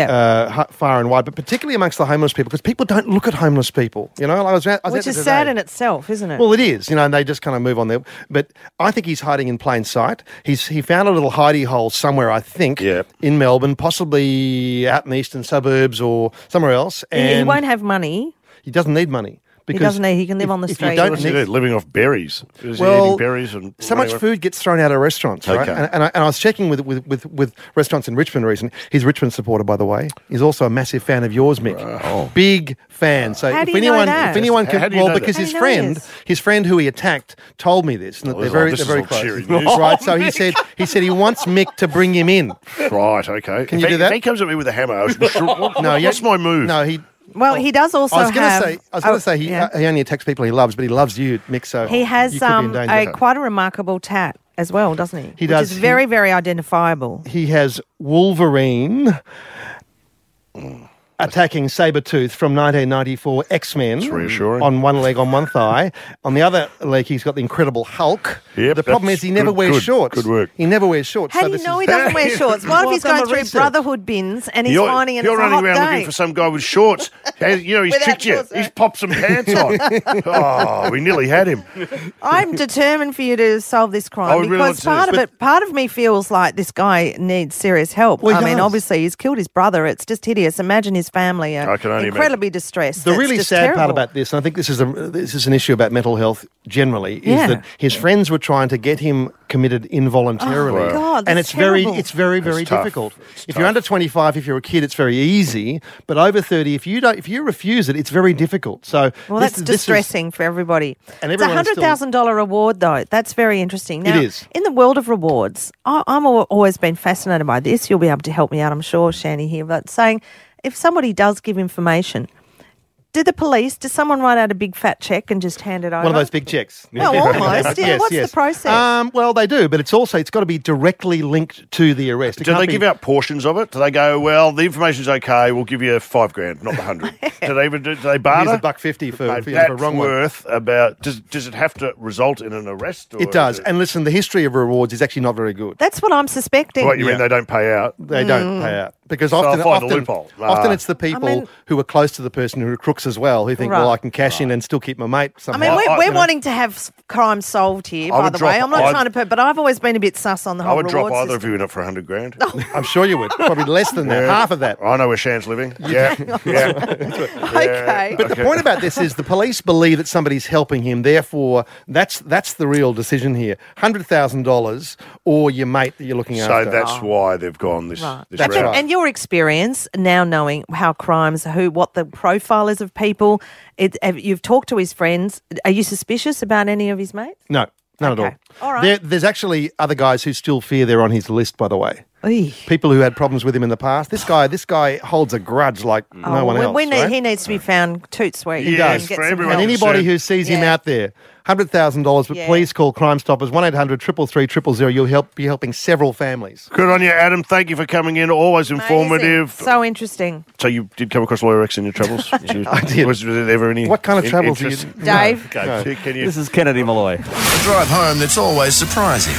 far and wide, but particularly amongst the homeless people, because people don't look at homeless people. You know, I was out Which there is today. sad in itself, isn't it? Well, it is, and they just kind of move on there. But I think he's hiding in plain sight. He found a little hidey hole somewhere, I think, in Melbourne, possibly out in the eastern suburbs or somewhere else. And he won't have money. He doesn't need money. He doesn't need. He can live on the if you street. don't What's he need- do? Living off berries. Is he Well, eating berries and so much food gets thrown out of restaurants, right? Okay. And I was checking with restaurants in Richmond recently. He's a Richmond supporter, by the way. He's also a massive fan of yours, Mick. Big fan. So How if do you know anyone, that? if anyone How can, do you know because that? his How do you know friend, this? his friend who he attacked, told me this, and that they're very this is very all close. cheery news. Right. So he said he wants Mick to bring him in. Right, okay. Can If you do that? If he comes at me with a hammer, I should be sure. What's my move? No, he. Well, he does also I was going have. to say he only attacks people he loves, but he loves you, Mick. So He has you could be in danger. quite a remarkable tat as well, doesn't he? He does. Which is very, very identifiable. He has Wolverine attacking Sabretooth from 1994 X-Men. That's reassuring. On one leg, on one thigh. On the other leg, he's got the Incredible Hulk. Yep, the problem that's is he never good- wears good- shorts. good work. He never wears shorts. How so do you this know is- he doesn't wear shorts? What if Well, he's I've done going my through research. Brotherhood bins and he's You're finding it you're it's a running hot around day? looking for some guy with shorts. He's Without tricked you. shorts, He's right? popped some pants on. Oh, we nearly had him. I'm determined for you to solve this I crime would really because like to do this, part of me feels like this guy needs serious help. Well, he I mean, does. obviously he's killed his brother. It's just hideous. Imagine his family are I can only incredibly distressed. The It's really just sad part terrible. about this, and I think this is an issue about mental health generally, is Yeah. that his friends were trying to get him committed involuntarily. Oh, God, and that's it's very terrible. very tough. difficult. It's If you're under 25, if you're a kid, it's very easy. But over 30, if you refuse it, it's very difficult. So Well, this that's is- this is- distressing for everybody. And It's a everyone's still- $100,000 reward, though. That's very interesting. Now, It is. In the world of rewards, I'm always been fascinated by this. You'll be able to help me out, I'm sure, Shani, here. But saying if somebody does give information, do the police, does someone write out a big fat check and just hand it over? One of those big checks. Oh, almost. Yeah. What's the process? Well, they do, but it's got to be directly linked to the arrest. Do they give out portions of it? Do they go, well, the information's okay, we'll give you $5,000, not the 100? Do they barter? Here's $1.50 for that's a wrong worth one. About. Does it have to result in an arrest? Or it does. And listen, the history of rewards is actually not very good. That's what I'm suspecting. What, you mean they don't pay out? They don't pay out. Because So often, I'll find the loophole. often it's the people who are close to the person who are crooks as well, who think, well, I can cash in and still keep my mate somehow. I mean, we're wanting to have crime solved here, by the way. I'm not trying to put, but I've always been a bit sus on the whole I would drop reward either system. of you in it for $100,000. I'm sure you would. Probably less than that. Half of that. I know where Shan's living. Yeah. Okay. But the point about this is the police believe that somebody's helping him. Therefore, that's the real decision here. $100,000 or your mate that you're looking after. So that's why they've gone this route. And your experience now knowing how crimes, what the profile is of people, you've talked to his friends. Are you suspicious about any of his mates? No, none at all. All right. There's actually other guys who still fear they're on his list, by the way. Eey. People who had problems with him in the past. This guy holds a grudge like no one else. He needs to be found toot sweet. He does. And And anybody who sees him out there, $100,000, but please call Crime Stoppers, 1-800-333-000. You'll be helping several families. Good on you, Adam. Thank you for coming in. Always informative. So interesting. So you did come across Lawyer X in your travels? I did. Was there ever any What kind of travels do you interest? Dave? Okay. No. This is Kennedy Malloy. A drive home that's always surprising.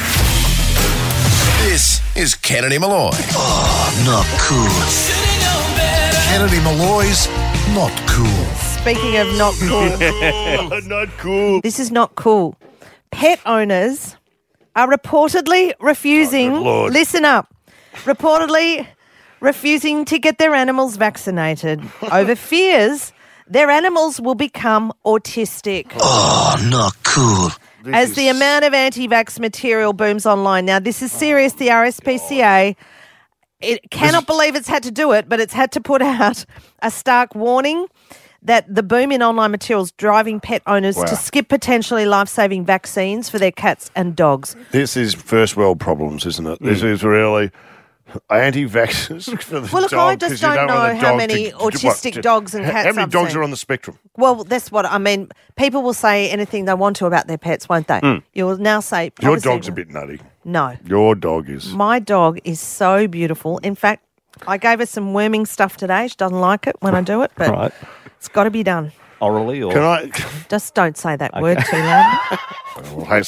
This is Kennedy Malloy. Oh, not cool. Kennedy Malloy's not cool. Speaking of not cool. Not cool. This is not cool. Pet owners are reportedly refusing, listen up, reportedly refusing to get their animals vaccinated over fears their animals will become autistic. Oh, not cool. As the amount of anti-vax material booms online. Now, this is serious. The RSPCA, it cannot believe it's had to do it, but it's had to put out a stark warning that the boom in online materials driving pet owners to skip potentially life-saving vaccines for their cats and dogs. This is first world problems, isn't it? This is really anti-vaxxers for the Well, look, dog, I just 'cause you don't want know a how dog many to- autistic what, dogs and cats How many I've dogs seen. are on the spectrum? Well, that's what I mean. People will say anything they want to about their pets, won't they? You'll now say... Your obviously- dog's a bit nutty. No. Your dog is. My dog is so beautiful. In fact, I gave her some worming stuff today. She doesn't like it when I do it, but it's got to be done. Orally or... Can I... Just don't say that word too loud. Well,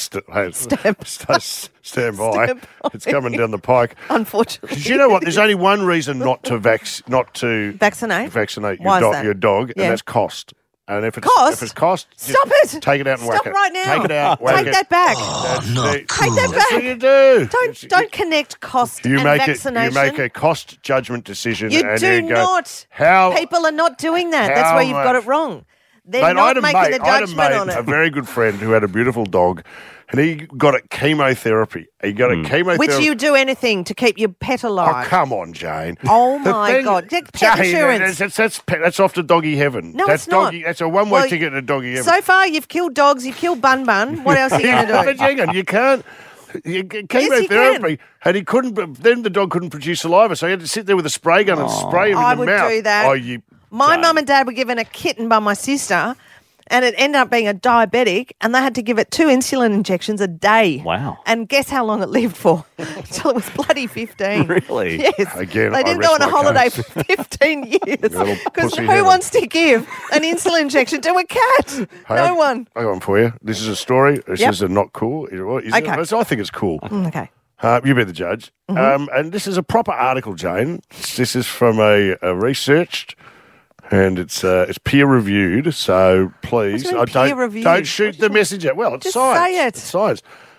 stand by. It's coming down the pike. Unfortunately. Did you know what? There's only one reason not to Vaccinate? vaccinate Why is your that? dog, Yeah. and that's cost. And if it's Cost? just Stop it! take it out and whack Stop it. right now. Take it out, whack Take it. that back. Oh, not Take cool. that That's back. what you do. Don't connect cost You and make vaccination. You make a cost judgment decision. You and do you go, not. How People are not doing that. That's how where you've got much- it wrong. They're Mate, I not had a making mate, the I had a judgment mate, on it. a very good friend who had a beautiful dog, and he got it chemotherapy. He got it chemotherapy. Which you do anything to keep your pet Oh, alive. come on, Jane. Oh, The my thing- God. Get pet Jane, insurance. that's off to doggy heaven. No, that's it's not. That's a one-way Well, ticket to doggy heaven. So far, you've killed dogs, you've killed Bun Bun. What else are you going to do? But hang on, you can't. Chemotherapy, and he couldn't. Then the dog couldn't produce saliva, so he had to sit there with a spray gun and spray him I in the would mouth. do that. Oh, you. My Jane. mum and dad were given a kitten by my sister, and it ended up being a diabetic, and they had to give it 2 insulin injections a day. Wow. And guess how long it lived for? Until it was bloody 15. Really? Yes. Again, they I didn't rest go on a my holiday case. for 15 years. Little Because pussy who heaven. wants to give an insulin injection to a cat? Hey, No one. I got one for you. This is a story. This Yep. is a not cool. Is Okay. it? I think it's cool. Okay. You be the judge. Mm-hmm. And this is a proper article, Jane. This is from a researched, and it's peer reviewed. So please, What do you mean peer-reviewed? don't shoot the messenger. Well, it's Just science. say it. It's science.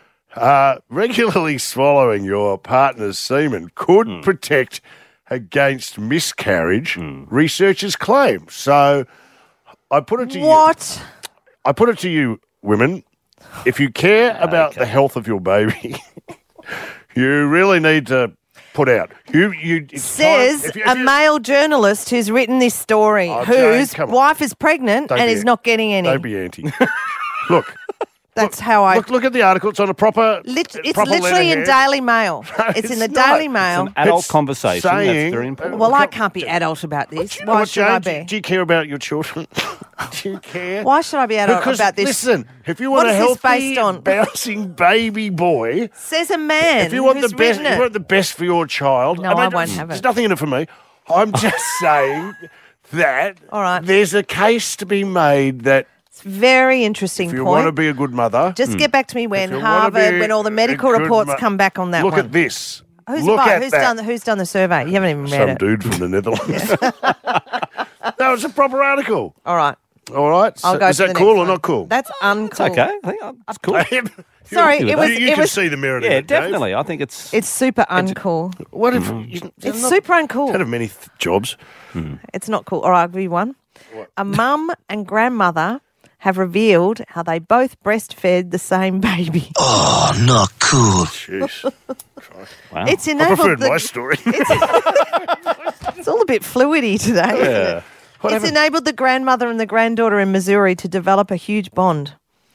Regularly swallowing your partner's semen could protect against miscarriage. Researchers claim. So I put it to you. What? I put it to you, women. If you care about the health of your baby, you really need to put out. It's Says time- if you- a male journalist who's written this story, Oh, whose Jane, come on. wife is pregnant Don't and be is a- not getting any. Don't be anti. Look, That's how I. look at the article. It's on a proper. It's proper literally in letterhead. Daily Mail. It's in the it's not. Daily It's Mail. An adult It's conversation. saying- That's very important. Well, I can't be adult about this. You know Why what, should I Jane? be? Do you care about your children? Do you care? Why should I be able to Because, about this? listen, if you What want a is this healthy, based on? bouncing baby boy, Says a man. if you want who's the best, written it. you want the best for your child. No, I won't have There's it. nothing in it for me. I'm just saying that All right. there's a case to be made that It's a very interesting if you point. want to be a good mother, Just get back to me when if you wanna Harvard, be when all the a medical good reports mo- come back on that look one. at this. Who's Look by? at Who's that. Who's done the survey? You haven't even read Some it. dude from the Netherlands. No, it's a proper article. All right. All right. I'll go Is to that the cool next or one. not cool? That's uncool. Okay, I think it's cool. Sorry, it was. You it can was. see the merit in Yeah, it, Dave. definitely. I think it's. It's super uncool. What if It's super uncool. Head of many jobs. It's not cool. All right, I'll give you one. A mum and grandmother have revealed how they both breastfed the same baby. Oh, not cool. Jeez. Wow. It's I enabled. preferred the- my story. It's all a bit fluidy today. Isn't it? It's enabled the grandmother and the granddaughter in Missouri to develop a huge bond.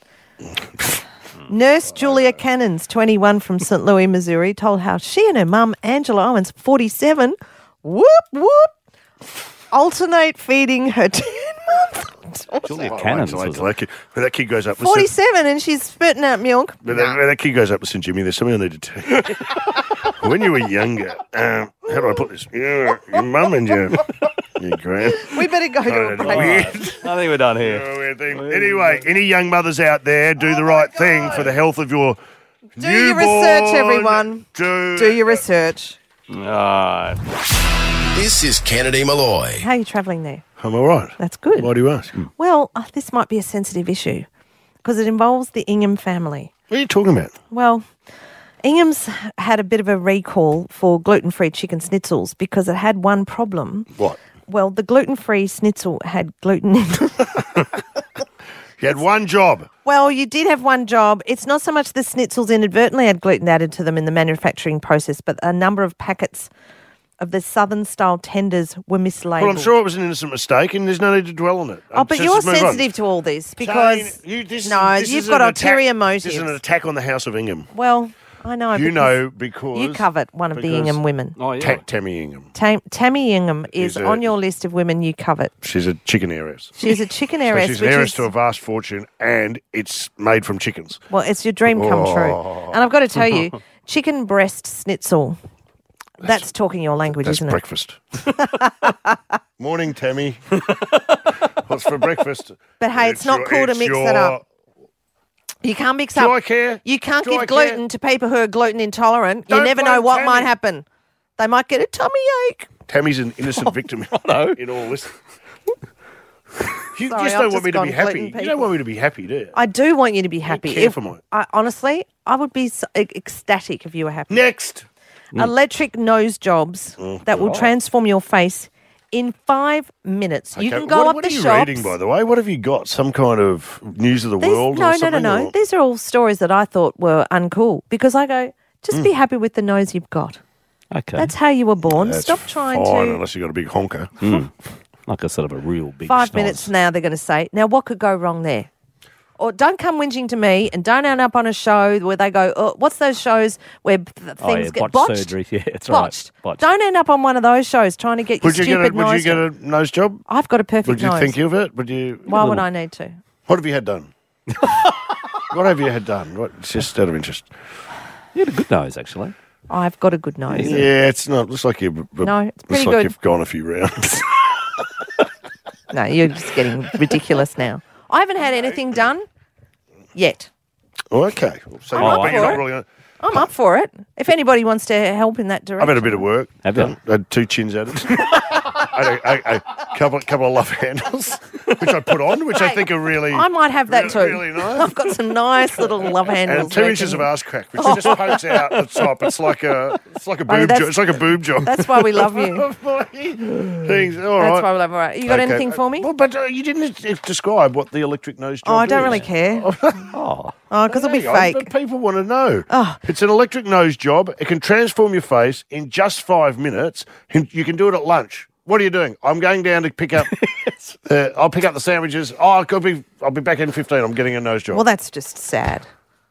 Nurse Julia Cannons, 21 from St. Louis, Missouri, told how she and her mum, Angela Owens, 47, whoop, whoop, alternate feeding her 10-month-old. Julia Oh, Cannons wait was till that that kid goes up. 47 and she's spitting out milk. When that kid goes up to St. Jimmy, there's something I need to tell you. When you were younger, how do I put this? Your mum and your grand. We better go to a break. Weird. I think we're done here. Weird thing. Anyway, any young mothers out there, do the right thing for the health of your Do your research, everyone. Do your research. This is Kennedy Malloy. How are you travelling there? I'm all right. That's good. Why do you ask? Well, this might be a sensitive issue because it involves the Ingham family. What are you talking about? Well, Ingham's had a bit of a recall for gluten-free chicken schnitzels because it had one problem. What? Well, the gluten-free schnitzel had gluten in it. You had one job. Well, you did have one job. It's not so much the schnitzels inadvertently had gluten added to them in the manufacturing process, but a number of packets of the Southern-style tenders were mislabeled. Well, I'm sure it was an innocent mistake, and there's no need to dwell on it. Oh, but Just you're move on. sensitive to all this because this you've is got an ulterior attack. motives. This is an attack on the House of Ingham. Well, I know. You know because you covered one of the because- Ingham women. Oh, yeah. Tammy Ingham. Tammy Ingham is Is a- on your list of women you covered. She's a chicken heiress. She's a chicken So heiress, she's an which heiress is to a vast fortune, and it's made from chickens. well, it's your dream come true. Oh. And I've got to tell you, chicken breast schnitzel. That's talking your language, That's isn't it? breakfast. Morning, Tammy. What's for breakfast? But hey, it's not cool to mix that up. You can't mix Do up. I care? You can't Do I give gluten to people who are gluten intolerant. You Don't never know blame what Tammy. might happen. They might get a tummy ache. Tammy's an innocent victim in all this. You Sorry, just I've don't want me to gone be happy. gluten You people. don't want me to be happy, do you? I do want you to be happy. care for mine. Honestly, I would be ecstatic if you were happy. Next. Electric nose jobs that will transform your face in 5 minutes. You Okay, can go what, up what the are you shops. reading, by the way? What have you got? Some kind of news of the world No, or no, something? no. or- These are all stories that I thought were uncool because I go, just be happy with the nose you've got. Okay. That's how you were born. That's Stop trying fine, to. unless you've got a big honker. Like a sort of a real big 5 schnoz. minutes now, they're going to say, now what could go wrong there? Or don't come whinging to me and don't end up on a show where they go, oh, what's those shows where things get botched botched? surgery. Yeah, it's Botched. right. Botched. Don't end up on one of those shows trying to get your Would you stupid get nose. a nose job? I've got a perfect Would you nose. think of it? Would you? Why would I need to? What have you had done? What have you had done? What? It's just out of interest. You had a good nose, actually. I've got a good nose. Yeah, it's not. Looks like you've. No, it's pretty looks like good. you've gone a few rounds. No, you're just getting ridiculous now. I haven't had anything done yet. Okay. So I'm up you're for not it. really. I'm up for it. If anybody wants to help in that direction. I've had a bit of work. Have you? I had 2 chins added. I had a couple of love handles, which I put on, which I Hey, think are really. I might have that too. Really nice. I've got some nice little love handles. And 2 inches of arse crack, which just pokes out the top. It's like a boob that's- job. It's like a boob job. That's why we love you. Things. All right. That's why we love you. All right. You got Okay. anything for me? Well, but you didn't describe what the electric nose job Oh, I is. don't really care. Oh. Oh, because it'll be Hang on, fake. But people want to know. Oh. It's an electric nose job. It can transform your face in just 5 minutes. And you can do it at lunch. What are you doing? I'm going down to pick up. I'll pick up the sandwiches. Oh, I'll be back in 15. I'm getting a nose job. Well, that's just sad.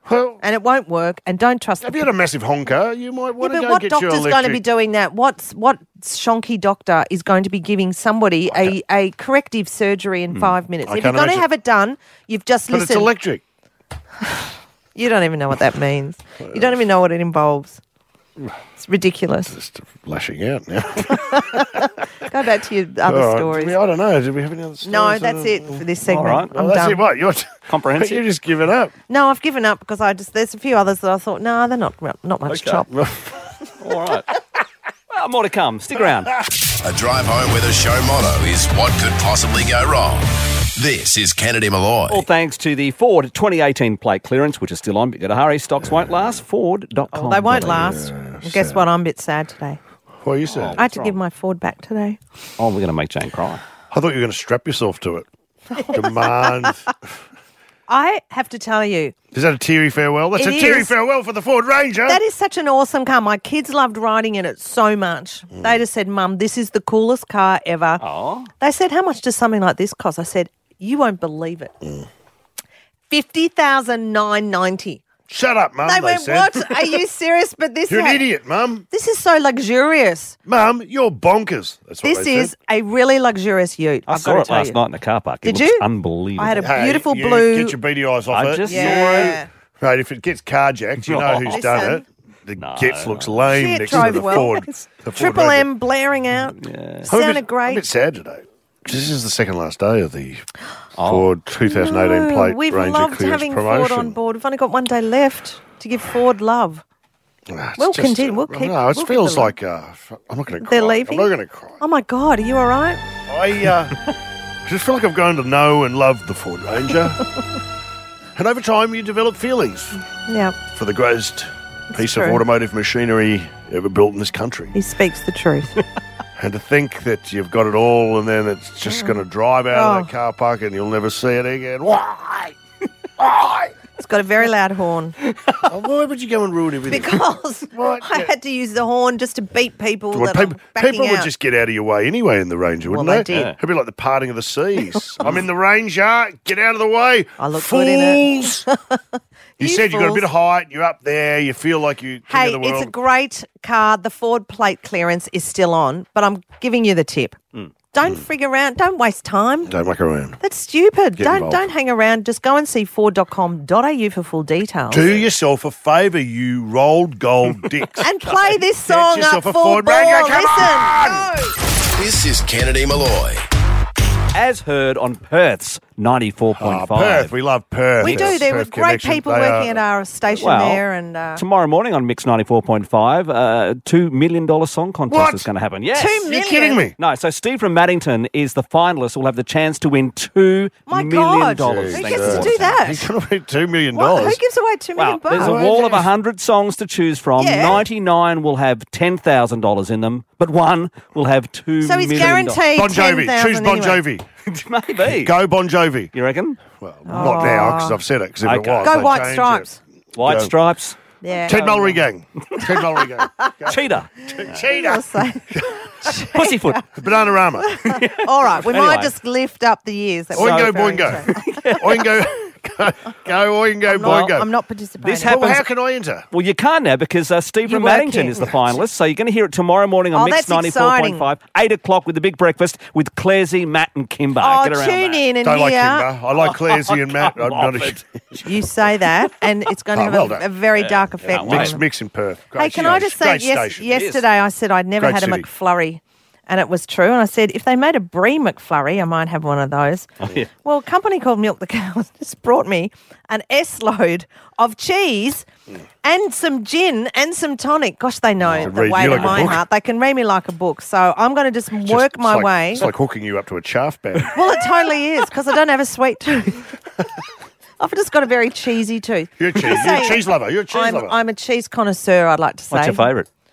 Well, and it won't work. And don't trust. Have you had a massive honker? You might want to but go what get your doctor's electric. going to be doing that? What shonky doctor is going to be giving somebody a corrective surgery in 5 minutes? I If you're can't going to imagine. have it done, you've just But listened. it's electric. You don't even know what that means. You don't even know what it involves. It's ridiculous. Just lashing out now. Go back to your other All right. stories. I don't know. Did we have any other stories? No, that's it for this segment. All right. I'm That's done. it. What? You're Comprehensive. You're just giving up. No, I've given up because there's a few others that I thought, no, they're not much Okay. chop. All right. Well, more to come. Stick around. A drive home with a show motto is what could possibly go wrong. This is Kennedy Malloy. All thanks to the Ford 2018 plate clearance, which is still on. But you got to hurry. Stocks won't last. Ford.com. They won't last. Guess what? I'm a bit sad today. What are you saying? I had to give my Ford back today. Oh, we're going to make Jane cry. I thought you were going to strap yourself to it. Demand. I have to tell you, Is that a teary farewell? That's It a teary is. farewell for the Ford Ranger. that is such an awesome car. My kids loved riding in it so much. They just said, Mum, this is the coolest car ever. Oh. They said, how much does something like this cost? I said, you won't believe it. $50,990. Shut up, Mum. They went, said. what? Are you serious? But this You're an idiot, Mum. This is so luxurious. Mum, you're bonkers. That's what This they is said. a really luxurious ute. I I've saw got to it tell last you. night in the car park. It Did looks you? unbelievable. I had a Hey, beautiful you blue. Get your beady eyes off I it. just Yeah. Right, if it gets carjacked, you know who's done it. The Gets looks lame See, it next to drove the well. Ford. The Ford Triple Ranger. M blaring out. I'm Sounded a bit great. sad today. This is the second last day of the Ford 2018 plate We've Ranger loved clearance having promotion. Ford on board. We've only got one day left to give Ford love. It's We'll just, continue. We'll keep. No, it we'll keep feels the love. like I'm not going to cry. They're leaving? I'm not going to cry. Oh my God, are you all right? I just feel like I've grown to know and love the Ford Ranger. And over time, you develop feelings Yeah, for the greatest piece of true. automotive machinery ever built in this country. he speaks the truth. And to think that you've got it all and then it's just going to drive out of that car park and you'll never see it again. Why? Why? It's got a very loud horn. Why would you go and ruin everything? Because I had to use the horn just to beat people Well, that I'm backing people out. would just get out of your way anyway in the Ranger, wouldn't Well, they? they did. It'd be like the parting of the seas. I'm in the Ranger. Get out of the way. I look Fools. good in it. You You said you got a fools. bit of height. You're up there. You feel like you king Hey, of the world. it's a great car. The Ford plate clearance is still on, but I'm giving you the tip. Don't frig around. Don't waste time. Don't muck around. That's stupid. Get Don't involved. hang around. Just go and see Ford.com.au for full details. Do yourself a favour, you rolled gold dicks. And play this song Get yourself up a full Ford bore. Ranger. Come Listen. This is Kennedy Malloy. As heard on Perth's 94.5. Perth. We love Perth. We do. There were Perth great connection. people They working are- at our station Well, there. And Tomorrow morning on Mix 94.5, $2 million song contest What? is going to happen. Yes. $2 million? You're kidding me. No, so Steve from Maddington is the finalist. Will have the chance to win $2 My million. God. Who Thanks gets for to do watching. that? He's going to win $2 million. What? Who gives away $2 million Well, there's a bucks? wall of 100 songs to choose from. Yeah. 99 will have $10,000 in them, but one will have $2 So he's million. guaranteed Bon Jovi. 10,000 Choose Bon anyway. Jovi. Maybe. Go Bon Jovi. You reckon? Well, not now because I've said it. Because if it Okay. was, Go they'd White change Stripes. White Go. Stripes. Yeah. Ted Mulry Gang. Ted Mulry Gang. Cheetah. I'll say. Pussyfoot. Bananarama. All right, we Anyway. might just lift up the years. That we're Oingo referring Boingo. to. Oingo. Go Oingo Boingo. I'm not participating. This happens. Well, how can I enter? Well, you can't now because Steve You from work Maddington here. is the finalist. So you're going to hear it tomorrow morning on Oh, Mix that's 94.5, 8 o'clock with the big breakfast with Claresy, Matt and Kimber. Oh, Get around tune that. in and Don't like hear. Kimber. I like Claresy and Matt. I'm not off a You say that, and it's going to Oh, have well done. a very dark effect. well on mix, them. mix in Perth. Great Hey, can I station. just say, Great station. yesterday I said I'd never Great had a city. McFlurry, and it was true. And I said, if they made a Brie McFlurry, I might have one of those. Oh, yeah. Well, a company called Milk the Cow just brought me an S-load of cheese and some gin and some tonic. Gosh, they know Could the read way you to like a my book. heart. They can read me like a book. So I'm going to just Just- work it's my like- way. It's like hooking you up to a chaff bag. Well, it totally is because I don't have a sweet tooth. I've just got a very cheesy tooth. You're a cheese lover. You're a cheese lover. I'm a cheese connoisseur, I'd like to say. What's your favourite?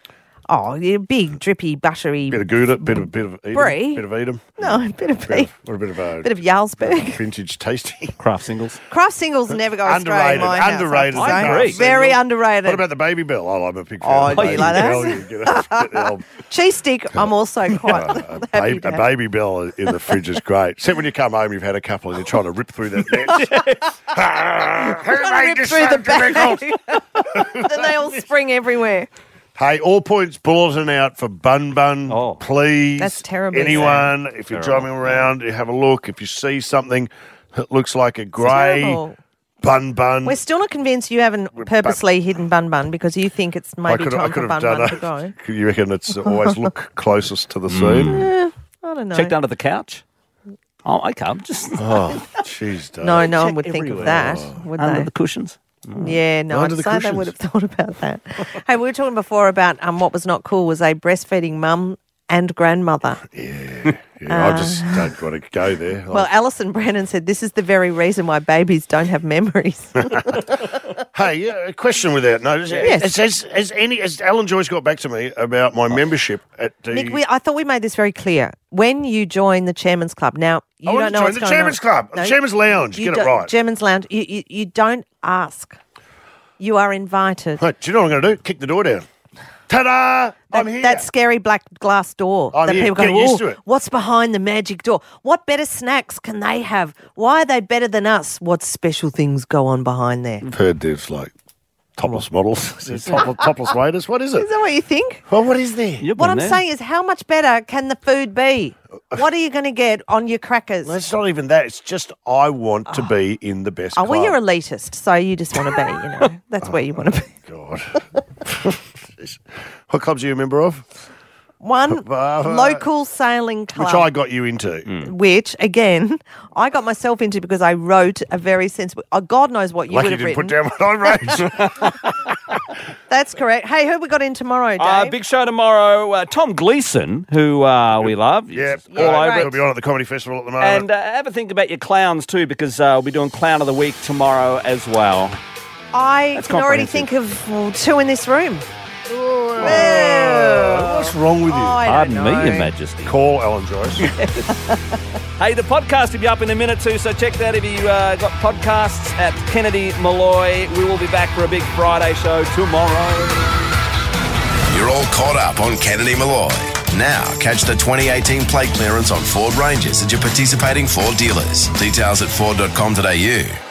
Oh, yeah, big, drippy, buttery. Bit of Gouda, bit of Edam. Brie? Bit of Edam. Brie? Bit of Gouda, bit of Edam. Brie? Bit of Edam. No, a bit of Brie. What a bit of Bit of Jarlsberg. vintage tasty. Craft singles. Craft singles never go astray in my house. Underrated. I Craft agree. Very single. underrated. What about the Baby Bell? Oh, I'm a big fan. Oh, of the do you Baby like that? Bell. You get the old Cheese stick, I'm also quite happy to a have. Baby Bell in the fridge is great. Except when you come home, you've had a couple and you're trying to rip through that net. Trying to rip through the bag. Then they all spring everywhere. Hey, all points bulletin out for Bun Bun. Please. That's terrible. Anyone, if you're driving around, you have a look. If you see something that looks like a grey terrible. Bun Bun. We're still not convinced you haven't purposely hidden Bun Bun because you think it's maybe time for Bun Bun to go. You reckon it's always look closest to the scene? I don't know. Checked under the couch. Oh, okay. I'm just. Oh, jeez, Dave. No one Check would think of everywhere. that, would Under they? the cushions. Yeah, no, Under I'd the say they cushions. would have thought about that. Hey, we were talking before about what was not cool was a breastfeeding mum and grandmother. Yeah, I just don't want to go there. Well, Alison Brandon said this is the very reason why babies don't have memories. Hey, a question without notice. Yes. Has Alan Joyce got back to me about my membership at the... Nick, I thought we made this very clear. When you join the Chairman's Club, now you I don't want know to what's join the going Chairman's on. Club, No, the Chairman's Lounge. you Get it don't- right. Chairman's Lounge. You don't ask. You are invited. Right, do you know what I'm going to do? Kick the door down. Ta-da! I'm here. That scary black glass door I'm that here. people go, Get used "Oh, to it." what's behind the magic door? What better snacks can they have? Why are they better than us? What special things go on behind there? I've heard there's like topless models, there's topless waiters. What is it? Is that what you think? Well, what is there? What I'm saying is, how much better can the food be? What are you going to get on your crackers? It's not even that. It's just I want to be in the best Oh, club. well, you're elitist, so you just want to be, that's where you want to be. God. What clubs are you a member of? One local sailing club. Which I got you into. Which, again, I got myself into because I wrote a very sensible... God knows what you Lucky would you have didn't written. put down what I wrote. That's correct. Hey, who we got in tomorrow, Dave? Big show tomorrow. Tom Gleeson, who we love. Yeah, all over he'll it. be on at the Comedy Festival at the moment. And have a think about your clowns too, because we'll be doing Clown of the Week tomorrow as well. I That's can already think comprehensive. of two in this room. What's wrong with you? I don't Pardon me, know. Your Majesty. Call Alan Joyce. Hey, the podcast will be up in a minute too, so check that if you got podcasts at Kennedy Malloy. We will be back for a big Friday show tomorrow. You're all caught up on Kennedy Malloy. Now, catch the 2018 plate clearance on Ford Rangers at your participating Ford dealers. Details at Ford.com.au.